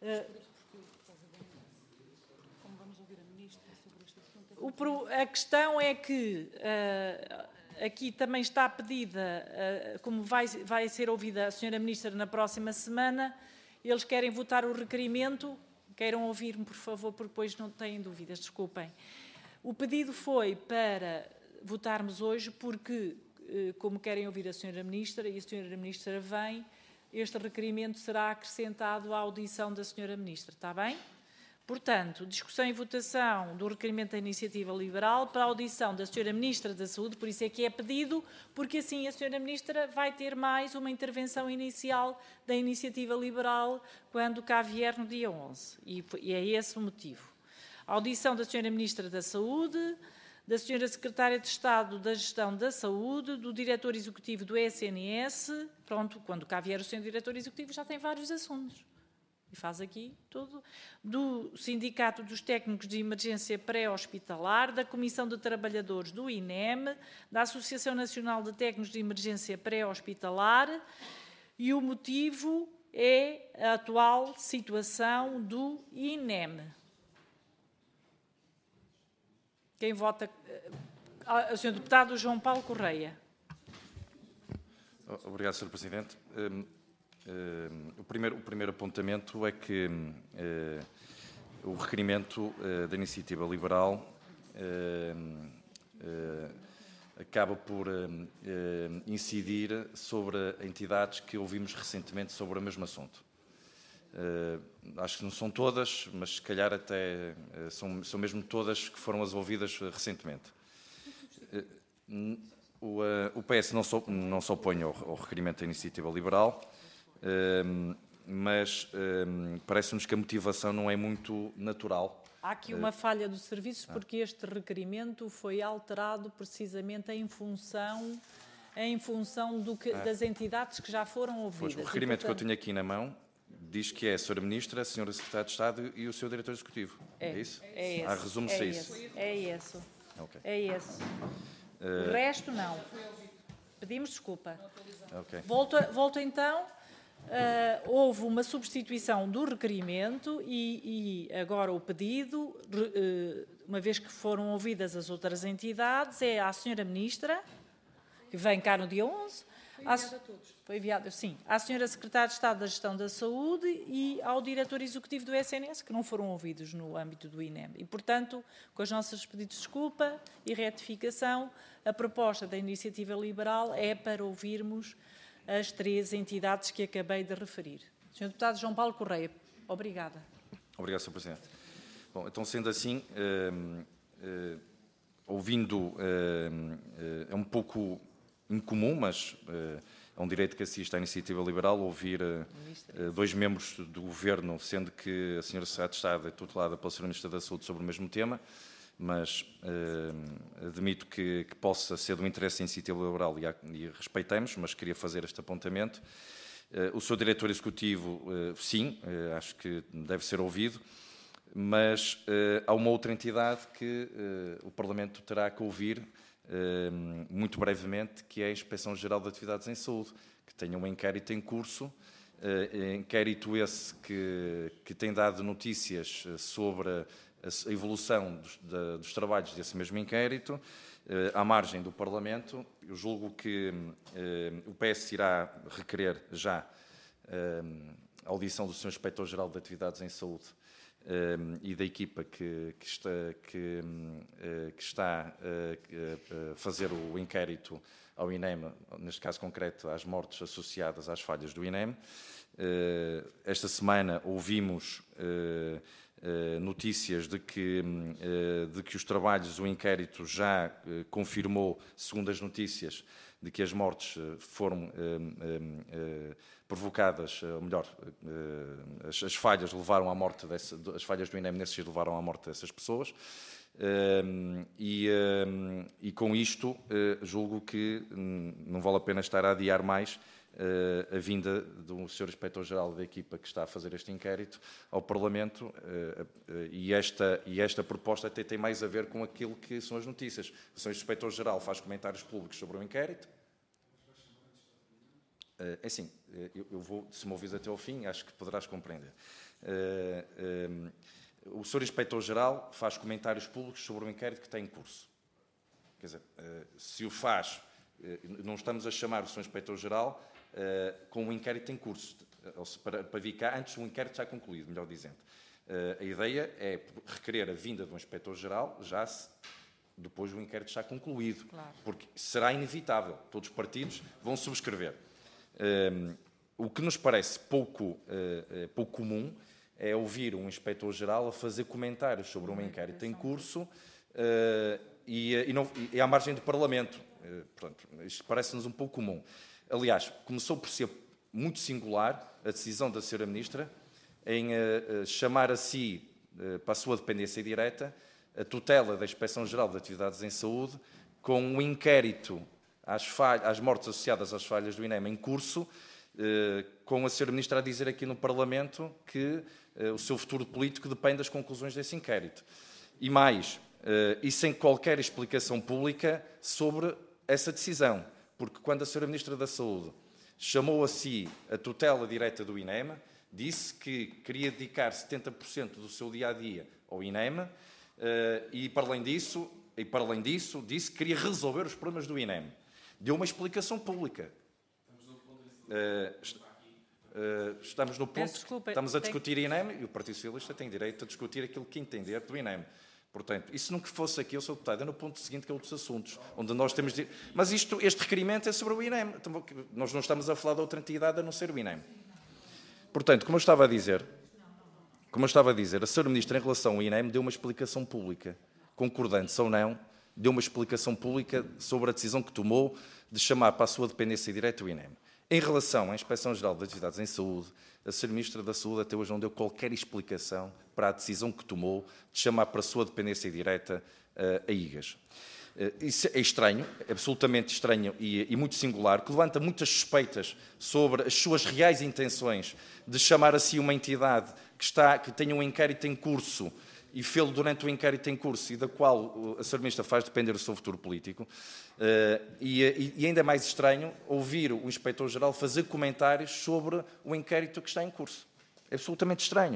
Uh, o, a questão é que uh, aqui também está pedida, uh, como vai, vai ser ouvida a senhora Ministra na próxima semana, eles querem votar o requerimento. Queiram ouvir-me, por favor, porque depois não têm dúvidas, desculpem. O pedido foi para votarmos hoje porque... como querem ouvir a senhora Ministra, e a senhora Ministra vem, este requerimento será acrescentado à audição da senhora Ministra, está bem? Portanto, discussão e votação do requerimento da Iniciativa Liberal para a audição da senhora Ministra da Saúde, por isso é que é pedido, porque assim a senhora Ministra vai ter mais uma intervenção inicial da Iniciativa Liberal quando cá vier no dia onze, e, e é esse o motivo. A audição da senhora Ministra da Saúde, da senhora Secretária de Estado da Gestão da Saúde, do Diretor Executivo do S N S. Pronto, quando cá vier o senhor Diretor Executivo já tem vários assuntos. e faz aqui tudo, do Sindicato dos Técnicos de Emergência Pré-Hospitalar, da Comissão de Trabalhadores do I N E M, da Associação Nacional de Técnicos de Emergência Pré-Hospitalar, e o motivo é a atual situação do I N E M. Quem vota? O senhor Deputado João Paulo Correia. Obrigado, senhor Presidente. Um, um, o, primeiro, o primeiro apontamento é que um, o requerimento uh, da Iniciativa Liberal uh, uh, acaba por uh, uh, incidir sobre entidades que ouvimos recentemente sobre o mesmo assunto. Uh, acho que não são todas, mas se calhar até uh, são, são mesmo todas que foram as ouvidas uh, recentemente. Uh, o, uh, o P S não, so, não se opõe ao, ao requerimento da Iniciativa Liberal, uh, mas uh, parece-nos que a motivação não é muito natural. Há aqui uma falha do serviço, porque este requerimento foi alterado precisamente em função, em função do que, das entidades que já foram ouvidas. Pois, o requerimento e, portanto, que eu tenho aqui na mão diz que é a senhora Ministra, a senhora Secretária de Estado e o seu Diretor Executivo. É, é isso? É esse. Ah, resume-se é a isso. Esse, é esse. Okay. É esse. Uh... O resto, não. Pedimos desculpa. Okay. Volto, volto então. Uh, houve uma substituição do requerimento e, e agora o pedido, uh, uma vez que foram ouvidas as outras entidades, é à senhora Ministra, que vem cá no dia onze. Foi enviado a todos. Foi enviado, sim. À senhora Secretária de Estado da Gestão da Saúde e ao Diretor Executivo do S N S, que não foram ouvidos no âmbito do I N E M. E, portanto, com os nossos pedidos de desculpa e retificação, a proposta da Iniciativa Liberal é para ouvirmos as três entidades que acabei de referir. senhor Deputado João Paulo Correia, obrigada. Obrigado, senhor Presidente. Bom, então, sendo assim, eh, eh, ouvindo, eh, é um pouco incomum, mas eh, é um direito que assiste à Iniciativa Liberal ouvir eh, dois membros do Governo, sendo que a senhora Secretária de Estado é tutelada pela senhora Ministra da Saúde sobre o mesmo tema, mas eh, admito que, que possa ser do interesse da Iniciativa Liberal e, e respeitamos, mas queria fazer este apontamento. Eh, o seu Diretor Executivo, eh, sim, eh, acho que deve ser ouvido, mas eh, há uma outra entidade que eh, o Parlamento terá que ouvir Uh, muito brevemente, que é a Inspeção-Geral de Atividades em Saúde, que tem um inquérito em curso, uh, inquérito esse que, que tem dado notícias sobre a, a evolução dos, da, dos trabalhos desse mesmo inquérito, uh, à margem do Parlamento. Eu julgo que uh, o P S irá requerer já uh, a audição do senhor Inspetor-Geral de Atividades em Saúde Um, e da equipa que, que está, que, uh, que está uh, a fazer o inquérito ao I N E M, neste caso concreto, às mortes associadas às falhas do I N E M. Uh, esta semana ouvimos uh, uh, notícias de que, uh, de que os trabalhos, o inquérito já uh, confirmou, segundo as notícias, de que as mortes foram uh, uh, uh, provocadas, ou melhor, uh, as, as falhas levaram à morte, dessa, as falhas do I N E M nesses dias levaram à morte dessas pessoas, uh, e, uh, e com isto uh, julgo que um, não vale a pena estar a adiar mais uh, a vinda do senhor Inspetor-Geral da equipa que está a fazer este inquérito ao Parlamento, uh, uh, e, esta, e esta proposta até tem mais a ver com aquilo que são as notícias. O senhor Inspetor-Geral faz comentários públicos sobre o inquérito. É assim, eu vou, se me ouvis até ao fim, acho que poderás compreender. O senhor Inspetor-Geral faz comentários públicos sobre o inquérito que está em curso. Quer dizer, se o faz, não estamos a chamar o senhor Inspetor-Geral com o inquérito em curso, para, para vir cá antes do inquérito já concluído, melhor dizendo. A ideia é requerer a vinda do Inspetor-Geral já se, depois do inquérito já concluído, claro, porque será inevitável, todos os partidos vão subscrever. Um, o que nos parece pouco, uh, uh, pouco comum é ouvir um Inspetor-Geral a fazer comentários sobre um inquérito em curso uh, e, e, não, e à margem do Parlamento. Uh, portanto, isto parece-nos um pouco comum. Aliás, começou por ser muito singular a decisão da senhora Ministra em uh, uh, chamar a si, uh, para a sua dependência direta, a tutela da Inspeção-Geral de Atividades em Saúde, com um inquérito às, falhas, às mortes associadas às falhas do I N E M em curso, com a senhora Ministra a dizer aqui no Parlamento que o seu futuro político depende das conclusões desse inquérito. E mais, e sem qualquer explicação pública sobre essa decisão, porque quando a senhora Ministra da Saúde chamou a si a tutela direta do INEM, disse que queria dedicar setenta por cento do seu dia-a-dia ao INEM e, para além disso, e para além disso, disse que queria resolver os problemas do INEM. Deu uma explicação pública. Estamos no ponto, Desculpa, estamos a tem... discutir INEM e o Partido Socialista tem direito a discutir aquilo que entender do INEM. Portanto, e se não que fosse aqui, eu sou deputado, é no ponto seguinte que é outros assuntos, onde nós temos de... Mas isto, este requerimento é sobre o INEM. Nós não estamos a falar de outra entidade a não ser o INEM. Portanto, como eu estava a dizer, como eu estava a dizer, a senhora Ministra, em relação ao INEM, deu uma explicação pública, concordante ou não, deu uma explicação pública sobre a decisão que tomou de chamar para a sua dependência direta o INEM. Em relação à Inspeção-Geral de Atividades em Saúde, a senhora Ministra da Saúde até hoje não deu qualquer explicação para a decisão que tomou de chamar para a sua dependência direta uh, a IGAS. Uh, isso é estranho, absolutamente estranho e, e muito singular, que levanta muitas suspeitas sobre as suas reais intenções de chamar a si uma entidade que, está, que tem um inquérito em curso e fê-lo durante o inquérito em curso e da qual a senhora Ministra faz depender o seu futuro político. Uh, e, e ainda mais estranho ouvir o Inspetor-Geral fazer comentários sobre o inquérito que está em curso. É absolutamente estranho.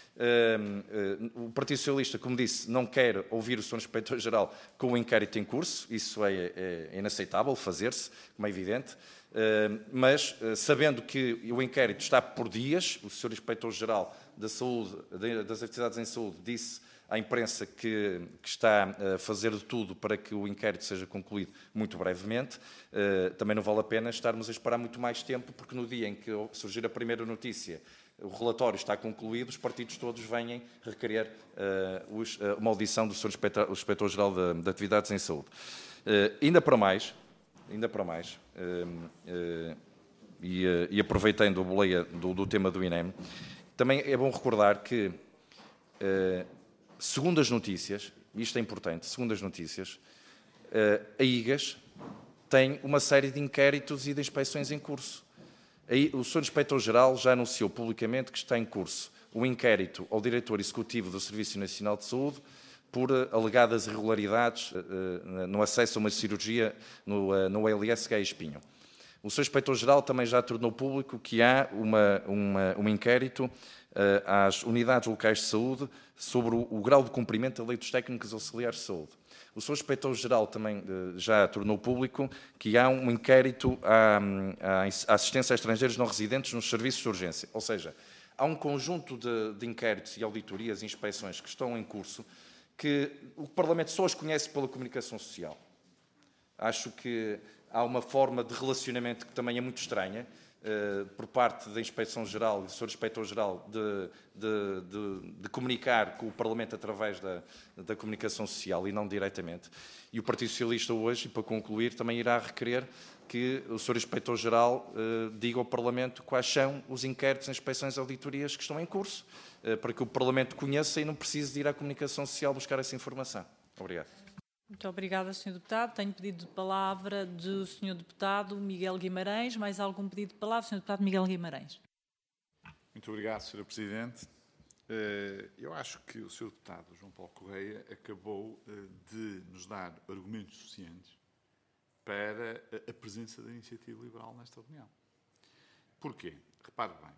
Uh, uh, o Partido Socialista, como disse, não quer ouvir o senhor Inspetor-Geral com o inquérito em curso. Isso é, é, é inaceitável fazer-se, como é evidente. Uh, mas, uh, sabendo que o inquérito está por dias, o senhor Inspetor-Geral da Saúde, das Atividades em Saúde, disse à imprensa que, que está a fazer de tudo para que o inquérito seja concluído muito brevemente. Uh, também não vale a pena estarmos a esperar muito mais tempo, porque no dia em que surgir a primeira notícia, o relatório está concluído, os partidos todos venham requerer uh, os, uh, uma audição do senhor Inspetor-Geral de, de Atividades em Saúde. Uh, ainda para mais, ainda para mais, uh, uh, e, uh, e aproveitando a boleia do, do tema do INEM, também é bom recordar que, uh, segundo as notícias, isto é importante, segundo as notícias, uh, a IGAS tem uma série de inquéritos e de inspeções em curso. Aí, o senhor Inspetor-Geral já anunciou publicamente que está em curso o inquérito ao Diretor Executivo do Serviço Nacional de Saúde por uh, alegadas irregularidades uh, no acesso a uma cirurgia no, uh, no L S G Espinho. O senhor Inspetor-Geral também já tornou público que há uma, uma, um inquérito uh, às unidades locais de saúde sobre o, o grau de cumprimento da lei dos técnicos auxiliares de saúde. O senhor Inspetor-Geral também uh, já tornou público que há um inquérito à, à assistência a estrangeiros não residentes nos serviços de urgência. Ou seja, há um conjunto de, de inquéritos e auditorias e inspeções que estão em curso que o Parlamento só os conhece pela comunicação social. Acho que há uma forma de relacionamento que também é muito estranha, uh, por parte da Inspeção-Geral e do senhor Inspetor-Geral de, de, de, de comunicar com o Parlamento através da, da comunicação social e não diretamente. E o Partido Socialista hoje, e para concluir, também irá requerer que o senhor Inspetor-Geral uh, diga ao Parlamento quais são os inquéritos, inspeções e auditorias que estão em curso, uh, para que o Parlamento conheça e não precise de ir à comunicação social buscar essa informação. Obrigado. Muito obrigada, senhor Deputado. Tenho pedido de palavra do senhor Deputado Miguel Guimarães. Mais algum pedido de palavra? senhor Deputado Miguel Guimarães. Muito obrigado, senhora Presidente. Eu acho que o senhor Deputado João Paulo Correia acabou de nos dar argumentos suficientes para a presença da Iniciativa Liberal nesta reunião. Porquê? Repare bem.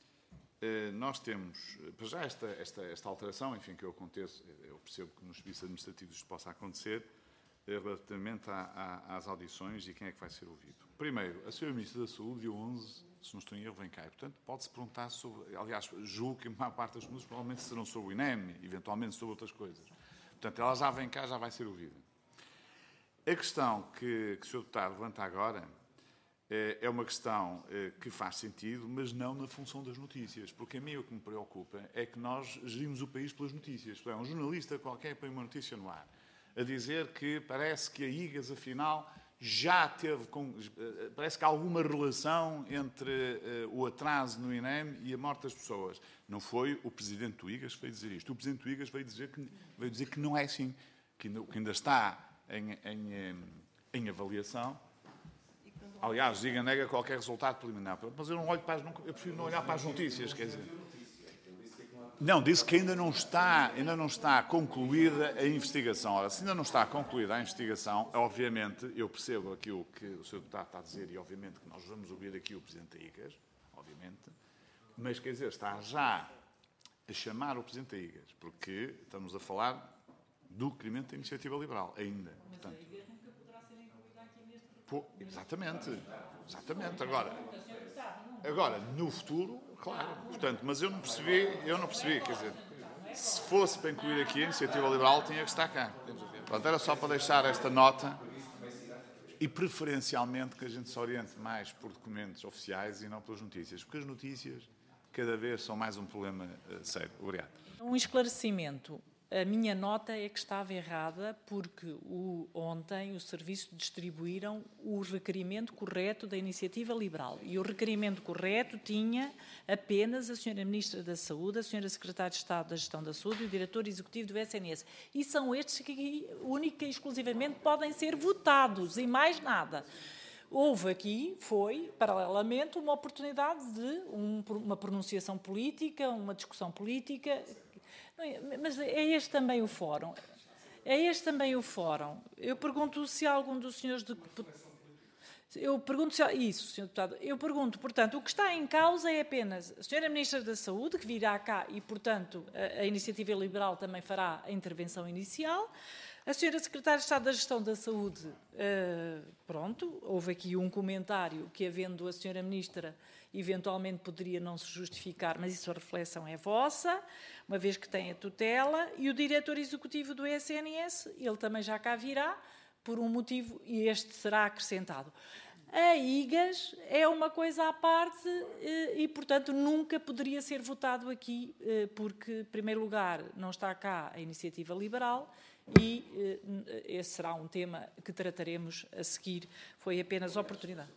Nós temos, para já, esta, esta, esta alteração, enfim, que eu aconteço, eu percebo que nos serviços administrativos isto possa acontecer, relativamente à, à, às audições e quem é que vai ser ouvido. Primeiro, a senhora Ministra da Saúde, dia onze, se não estou em erro, vem cá. E, portanto, pode-se perguntar sobre, aliás, julgo que a maior parte das perguntas provavelmente serão sobre o INEM, eventualmente sobre outras coisas. Portanto, ela já vem cá, já vai ser ouvida. A questão que, que o senhor Deputado levanta agora é uma questão que faz sentido, mas não na função das notícias, porque a mim o que me preocupa é que nós gerimos o país pelas notícias. É um jornalista qualquer põe uma notícia no ar, a dizer que parece que a IGAS, afinal, já teve, com, parece que há alguma relação entre uh, o atraso no INEM e a morte das pessoas. Não foi o Presidente do IGAS que veio dizer isto. O Presidente do IGAS veio dizer que, veio dizer que não é assim, que ainda, que ainda está em, em, em avaliação. Aliás, diga nega qualquer resultado preliminar. Mas eu não olho para as, eu prefiro não olhar para as notícias, quer dizer. Não, disse que ainda não está, ainda não está concluída a investigação. Ora, se ainda não está concluída a investigação, obviamente, eu percebo aquilo que o senhor Deputado está a dizer e, obviamente, que nós vamos ouvir aqui o Presidente da I G A S, obviamente, mas, quer dizer, está já a chamar o Presidente da I G A S, porque estamos a falar do requerimento da Iniciativa Liberal, ainda. Portanto, Mas a I G A S nunca poderá ser incluída aqui neste pô, exatamente, exatamente. Agora, agora, no futuro, claro. Portanto, mas eu não percebi, eu não percebi, quer dizer, se fosse para incluir aqui a Iniciativa Liberal, tinha que estar cá. Pronto, era só para deixar esta nota e, preferencialmente, que a gente se oriente mais por documentos oficiais e não pelas notícias, porque as notícias cada vez são mais um problema uh, sério. Obrigado. Um esclarecimento. A minha nota é que estava errada porque o, ontem o Serviço distribuíram o requerimento correto da Iniciativa Liberal. E o requerimento correto tinha apenas a senhora Ministra da Saúde, a senhora Secretária de Estado da Gestão da Saúde e o Diretor Executivo do S N S. E são estes que única e exclusivamente podem ser votados e mais nada. Houve aqui, foi, paralelamente, uma oportunidade de um, uma pronunciação política, uma discussão política. Mas é este também o fórum. É este também o fórum. Eu pergunto se algum dos senhores deputados... Eu pergunto se... Isso, senhor Deputado. Eu pergunto, portanto, o que está em causa é apenas a senhora Ministra da Saúde, que virá cá e, portanto, a, a Iniciativa Liberal também fará a intervenção inicial. A senhora Secretária de Estado da Gestão da Saúde, uh, pronto, houve aqui um comentário que, havendo a senhora Ministra, eventualmente poderia não se justificar, mas isso a reflexão é vossa, uma vez que tem a tutela, e o Diretor Executivo do S N S, ele também já cá virá, por um motivo, e este será acrescentado. A I G A S é uma coisa à parte e, portanto, nunca poderia ser votado aqui, porque, em primeiro lugar, não está cá a Iniciativa Liberal, e esse será um tema que trataremos a seguir. Foi apenas oportunidade.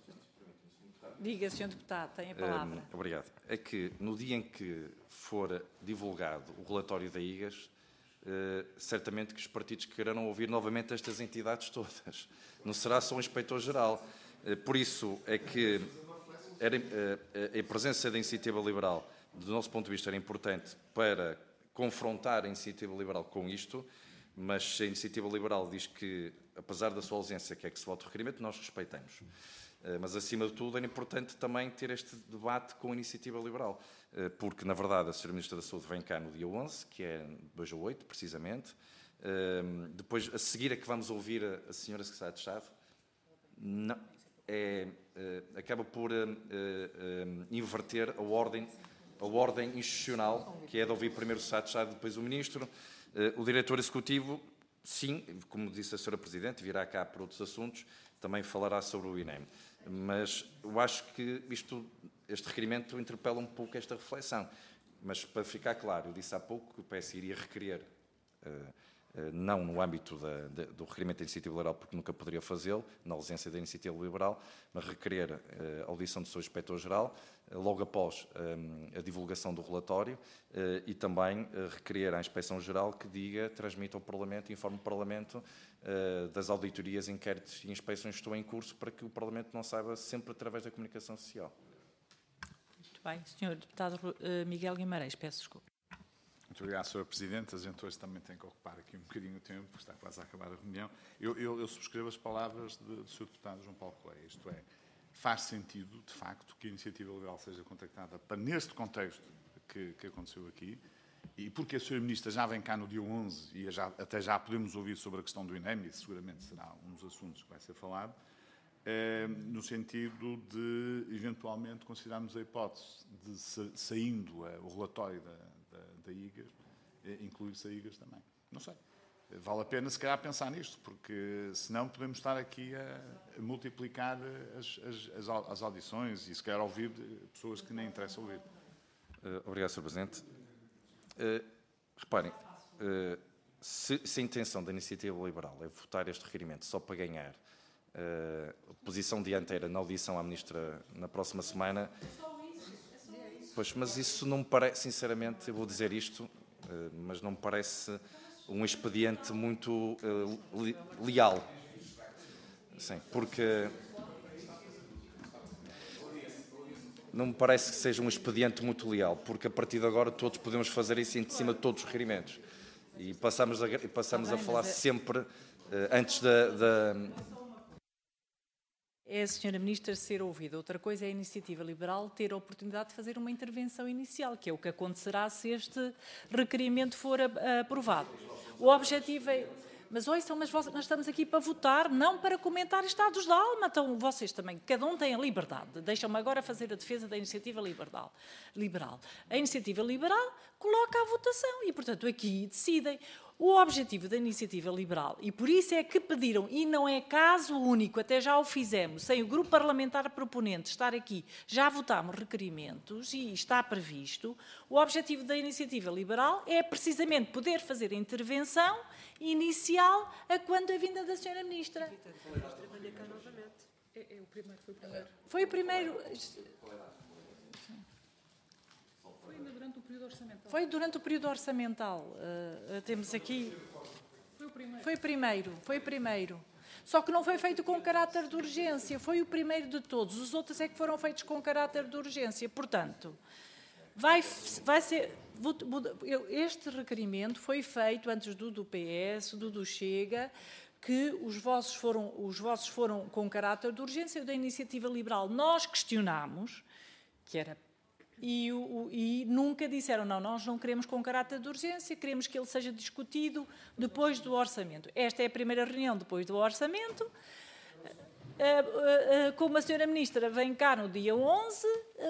Diga, senhor Deputado, tem a palavra. Um, obrigado. É que no dia em que for divulgado o relatório da I G A S, uh, certamente que os partidos quererão ouvir novamente estas entidades todas. Não será só um inspetor-geral. Uh, por isso é que era, uh, a presença da Iniciativa Liberal, do nosso ponto de vista, era importante para confrontar a Iniciativa Liberal com isto, mas se a Iniciativa Liberal diz que, apesar da sua ausência, quer que se vote o requerimento, nós respeitamos. Mas, acima de tudo, era importante também ter este debate com a Iniciativa Liberal, porque, na verdade, a senhora Ministra da Saúde vem cá no dia onze, que é dois a oito, precisamente. Depois, a seguir, é que vamos ouvir a senhora Secretária de Estado. Não, é, acaba por inverter a ordem, a ordem institucional, que é de ouvir primeiro o Secretário de Estado e depois o Ministro. O Diretor Executivo, sim, como disse a senhora Presidente, virá cá por outros assuntos, também falará sobre o I N E M. Mas eu acho que isto, este requerimento interpela um pouco esta reflexão. Mas, para ficar claro, eu disse há pouco que o P S iria requerer, uh, uh, não no âmbito da, da, do requerimento da Iniciativa Liberal, porque nunca poderia fazê-lo, na ausência da Iniciativa Liberal, mas requerer uh, a audição do seu Inspetor-Geral, uh, logo após um, a divulgação do relatório, uh, e também uh, requerer à Inspeção-Geral que diga, transmita ao Parlamento, informe o Parlamento uh, das auditorias, inquéritos e inspeções que estão em curso, para que o Parlamento não saiba sempre através da comunicação social. Muito bem. senhor Deputado uh, Miguel Guimarães, peço desculpa. Muito obrigado, senhora Presidente. A gente hoje também tem que ocupar aqui um bocadinho o tempo, porque está quase a acabar a reunião. Eu, eu, eu subscrevo as palavras de, do senhor Deputado João Paulo Correia. Isto é, faz sentido, de facto, que a Iniciativa Liberal seja contactada para, neste contexto que, que aconteceu aqui, e porque a senhora Ministra já vem cá no dia onze, e já, até já podemos ouvir sobre a questão do I N E M, e seguramente será um dos assuntos que vai ser falado, eh, no sentido de, eventualmente, considerarmos a hipótese de, saindo eh, o relatório da, da, da I G A S, eh, incluir-se a I G A S também. Não sei. Vale a pena, se calhar, pensar nisto, porque senão podemos estar aqui a, a multiplicar as, as, as audições e, se calhar, ouvir pessoas que nem interessa ouvir. Uh, obrigado, senhor Presidente. Uh, reparem, uh, se, se a intenção da Iniciativa Liberal é votar este requerimento só para ganhar uh, posição dianteira na audição à Ministra na próxima semana, pois, mas isso não me parece, sinceramente, eu vou dizer isto, uh, mas não me parece um expediente muito uh, li, leal. Sim, porque... não me parece que seja um expediente muito leal, porque a partir de agora todos podemos fazer isso em cima de todos os requerimentos. E passamos a, passamos a falar sempre, antes da... da É a senhora Ministra ser ouvida. Outra coisa é a Iniciativa Liberal ter a oportunidade de fazer uma intervenção inicial, que é o que acontecerá se este requerimento for aprovado. O objetivo é... Mas ouçam, mas nós estamos aqui para votar, não para comentar estados de alma. Então, vocês também, cada um tem a liberdade. Deixam-me agora fazer a defesa da Iniciativa Liberal. liberal. A Iniciativa Liberal coloca à votação e, portanto, aqui decidem. O objetivo da Iniciativa Liberal, e por isso é que pediram, e não é caso único, até já o fizemos, sem o grupo parlamentar proponente estar aqui, já votámos requerimentos e está previsto, o objetivo da Iniciativa Liberal é precisamente poder fazer a intervenção inicial a quando a vinda da senhora Ministra. Foi o primeiro. Durante o período orçamental. Foi durante o período orçamental. Uh, temos aqui... Foi o primeiro. Foi o primeiro, foi o primeiro. Só que não foi feito com caráter de urgência, foi o primeiro de todos. Os outros é que foram feitos com caráter de urgência. Portanto, vai, vai ser... Este requerimento foi feito antes do do P S, do do Chega, que os vossos foram, os vossos foram com caráter de urgência, da Iniciativa Liberal. Nós questionámos, que era... E, o, e nunca disseram, não, nós não queremos com caráter de urgência, queremos que ele seja discutido depois do orçamento. Esta é a primeira reunião depois do orçamento. Como a senhora Ministra vem cá no dia onze,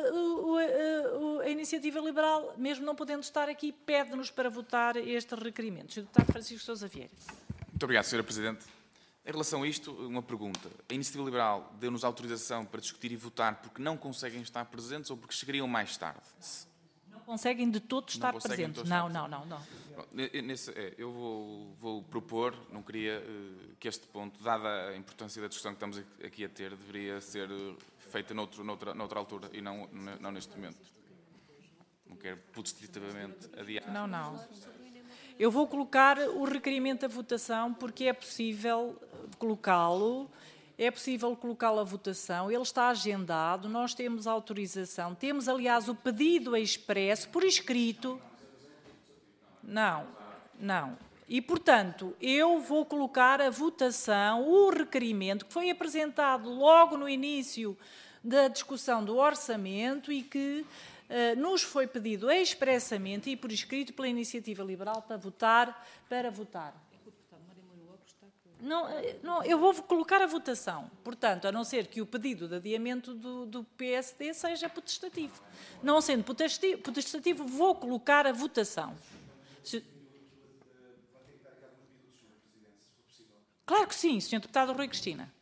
a Iniciativa Liberal, mesmo não podendo estar aqui, pede-nos para votar este requerimento. senhor Deputado Francisco Sousa Vieira. Muito obrigado, senhora Presidente. Em relação a isto, uma pergunta. A Iniciativa Liberal deu-nos autorização para discutir e votar porque não conseguem estar presentes ou porque chegariam mais tarde? Não conseguem de todos estar conseguem de presentes. todos Não, estar não, não, não. Nesse, é, eu vou, vou propor, não queria uh, que este ponto, dada a importância da discussão que estamos aqui a ter, deveria ser uh, feita noutro, noutra, noutra altura e não, não neste momento. Não quero positivamente adiar. Não, não. Eu vou colocar o requerimento à votação porque é possível colocá-lo, é possível colocá-lo à votação, ele está agendado, nós temos autorização, temos, aliás, o pedido expresso por escrito. Não, não. E, portanto, eu vou colocar à votação o requerimento que foi apresentado logo no início da discussão do orçamento e que Uh, nos foi pedido expressamente e por escrito pela Iniciativa Liberal para votar, para votar. Não, não, eu vou colocar a votação. Portanto, a não ser que o pedido de adiamento do, do P S D seja potestativo. Não sendo potestativo, potestativo vou colocar a votação. Se... Claro que sim, senhor Deputado Rui Cristina.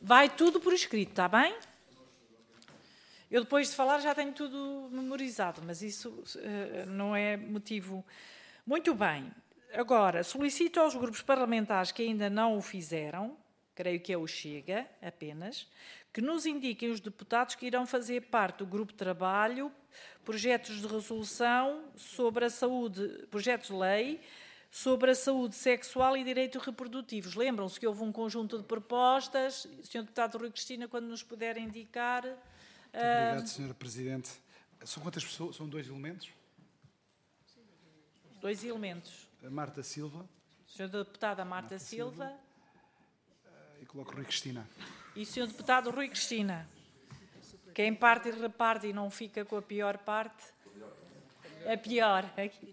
Vai tudo por escrito, está bem? Eu depois de falar já tenho tudo memorizado, mas isso uh, não é motivo. Muito bem. Agora, solicito aos grupos parlamentares que ainda não o fizeram, creio que é o Chega apenas, que nos indiquem os deputados que irão fazer parte do grupo de trabalho, projetos de resolução sobre a saúde, projetos de lei sobre a saúde sexual e direitos reprodutivos. Lembram-se que houve um conjunto de propostas. senhor Deputado Rui Cristina, quando nos puder indicar... Muito obrigado, senhora Presidente. São quantas pessoas? São dois elementos? Dois elementos. A Marta Silva. senhora Deputada Marta, Marta Silva. Silva. E coloco Rui Cristina. E o senhor Deputado Rui Cristina. Quem parte e reparte e não fica com a pior parte? A pior.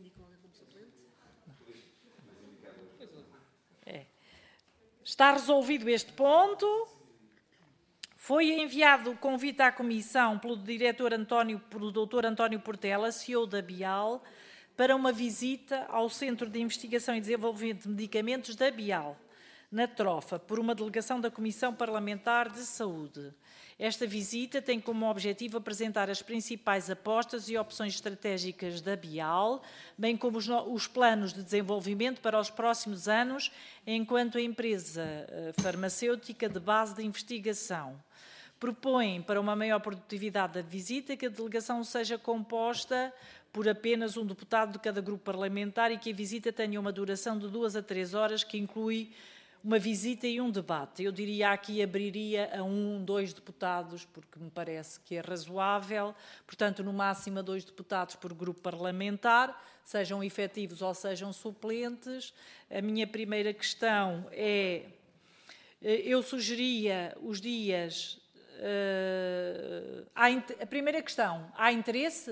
É. Está resolvido este ponto. Foi enviado o convite à Comissão pelo diretor António, pelo doutor António Portela, C E O da Bial, para uma visita ao Centro de Investigação e Desenvolvimento de Medicamentos da Bial, na Trofa, por uma delegação da Comissão Parlamentar de Saúde. Esta visita tem como objetivo apresentar as principais apostas e opções estratégicas da Bial, bem como os, os planos de desenvolvimento para os próximos anos, enquanto a empresa farmacêutica de base de investigação. Propõem, para uma maior produtividade da visita, que a delegação seja composta por apenas um deputado de cada grupo parlamentar e que a visita tenha uma duração de duas a três horas, que inclui uma visita e um debate. Eu diria aqui, abriria a um, dois deputados, porque me parece que é razoável. Portanto, no máximo a dois deputados por grupo parlamentar, sejam efetivos ou sejam suplentes. A minha primeira questão é, eu sugeria os dias... Uh, há, a primeira questão, há interesse?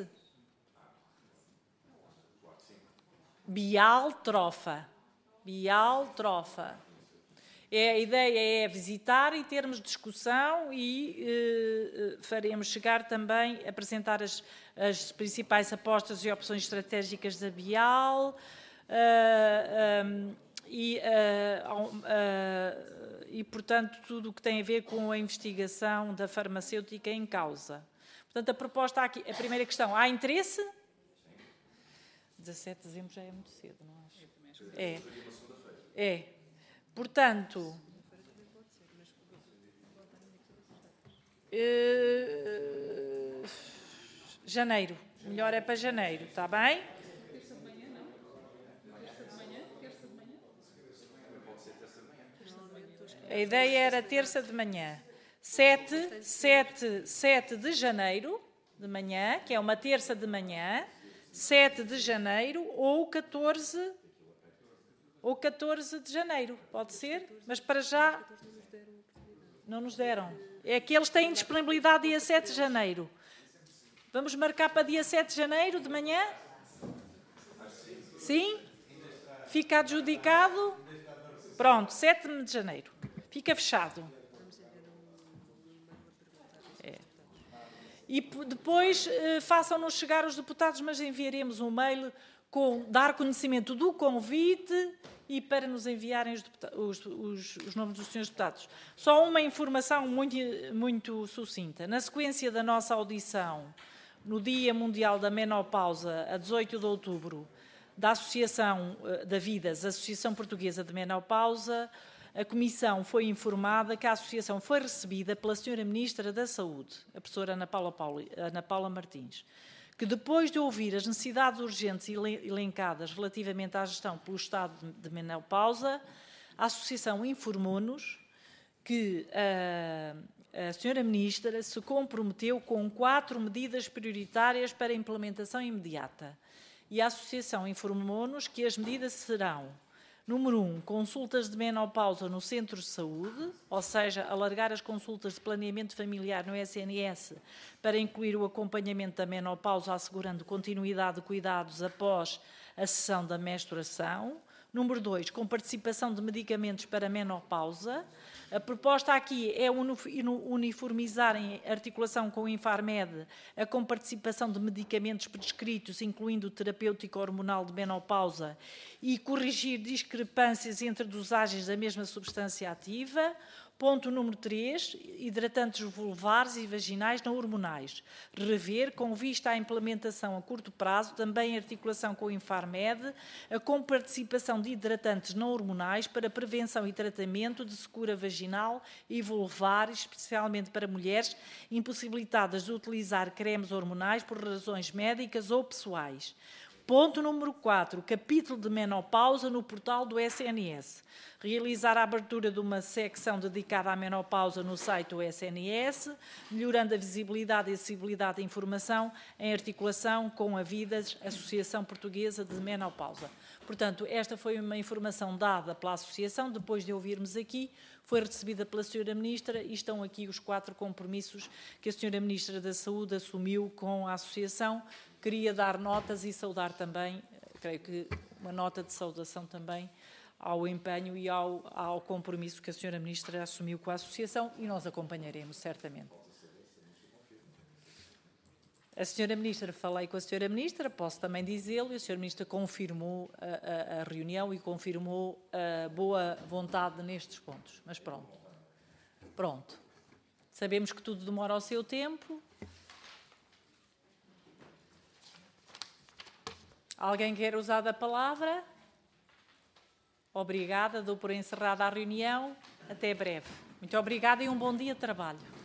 Bial, Trofa. Bial, Trofa. É, a ideia é visitar e termos discussão e uh, faremos chegar também, apresentar as, as principais apostas e opções estratégicas da Bial uh, um, e, uh, uh, e, portanto, tudo o que tem a ver com a investigação da farmacêutica em causa. Portanto, a proposta aqui, a primeira questão, há interesse? dezassete de dezembro já é muito cedo, não acho? É. É. Portanto, uh, janeiro. Melhor é para janeiro, está bem? Terça de manhã, não? Terça de manhã? Terça de manhã? A ideia era terça de manhã. sete, sete, sete de janeiro, de manhã, que é uma terça de manhã, sete de janeiro ou catorze... Ou catorze de janeiro, pode ser? Mas para já não nos deram. É que eles têm disponibilidade dia sete de janeiro. Vamos marcar para dia sete de janeiro, de manhã? Sim? Fica adjudicado? Pronto, sete de janeiro. Fica fechado. É. E depois eh, façam-nos chegar os deputados, mas enviaremos um mail com dar conhecimento do convite e para nos enviarem os, os, os, os nomes dos senhores deputados. Só uma informação muito, muito sucinta. Na sequência da nossa audição, no Dia Mundial da Menopausa, a dezoito de outubro, da Associação da Vidas, Associação Portuguesa de Menopausa, a Comissão foi informada que a Associação foi recebida pela senhora Ministra da Saúde, a professora Ana Paula, Paula, Ana Paula Martins, que depois de ouvir as necessidades urgentes elencadas relativamente à gestão pelo estado de menopausa, a Associação informou-nos que a, a senhora Ministra se comprometeu com quatro medidas prioritárias para implementação imediata. E a Associação informou-nos que as medidas serão: número um, consultas de menopausa no centro de saúde, ou seja, alargar as consultas de planeamento familiar no S N S para incluir o acompanhamento da menopausa, assegurando continuidade de cuidados após a sessão da menstruação. Número dois, com participação de medicamentos para menopausa. A proposta aqui é uniformizar em articulação com o Infarmed a comparticipação de medicamentos prescritos, incluindo o terapêutico hormonal de menopausa, e corrigir discrepâncias entre dosagens da mesma substância ativa. Ponto número três, hidratantes vulvares e vaginais não hormonais. Rever, com vista à implementação a curto prazo, também em articulação com o Infarmed, a comparticipação de hidratantes não hormonais para prevenção e tratamento de secura vaginal e vulvar, especialmente para mulheres impossibilitadas de utilizar cremes hormonais por razões médicas ou pessoais. Ponto número quatro, capítulo de menopausa no portal do S N S. Realizar a abertura de uma secção dedicada à menopausa no site do S N S, melhorando a visibilidade e acessibilidade da informação em articulação com a Vidas, Associação Portuguesa de Menopausa. Portanto, esta foi uma informação dada pela Associação, depois de ouvirmos aqui, foi recebida pela senhora Ministra e estão aqui os quatro compromissos que a senhora Ministra da Saúde assumiu com a Associação. Queria dar notas e saudar também, creio que uma nota de saudação também ao empenho e ao, ao compromisso que a senhora Ministra assumiu com a Associação e nós acompanharemos, certamente. A senhora Ministra, falei com a senhora Ministra, posso também dizê-lo, e a senhora Ministra confirmou a, a, a reunião e confirmou a boa vontade nestes pontos. Mas pronto. Pronto. Sabemos que tudo demora ao seu tempo. Alguém quer usar da palavra? Obrigada, dou por encerrada a reunião. Até breve. Muito obrigada e um bom dia de trabalho.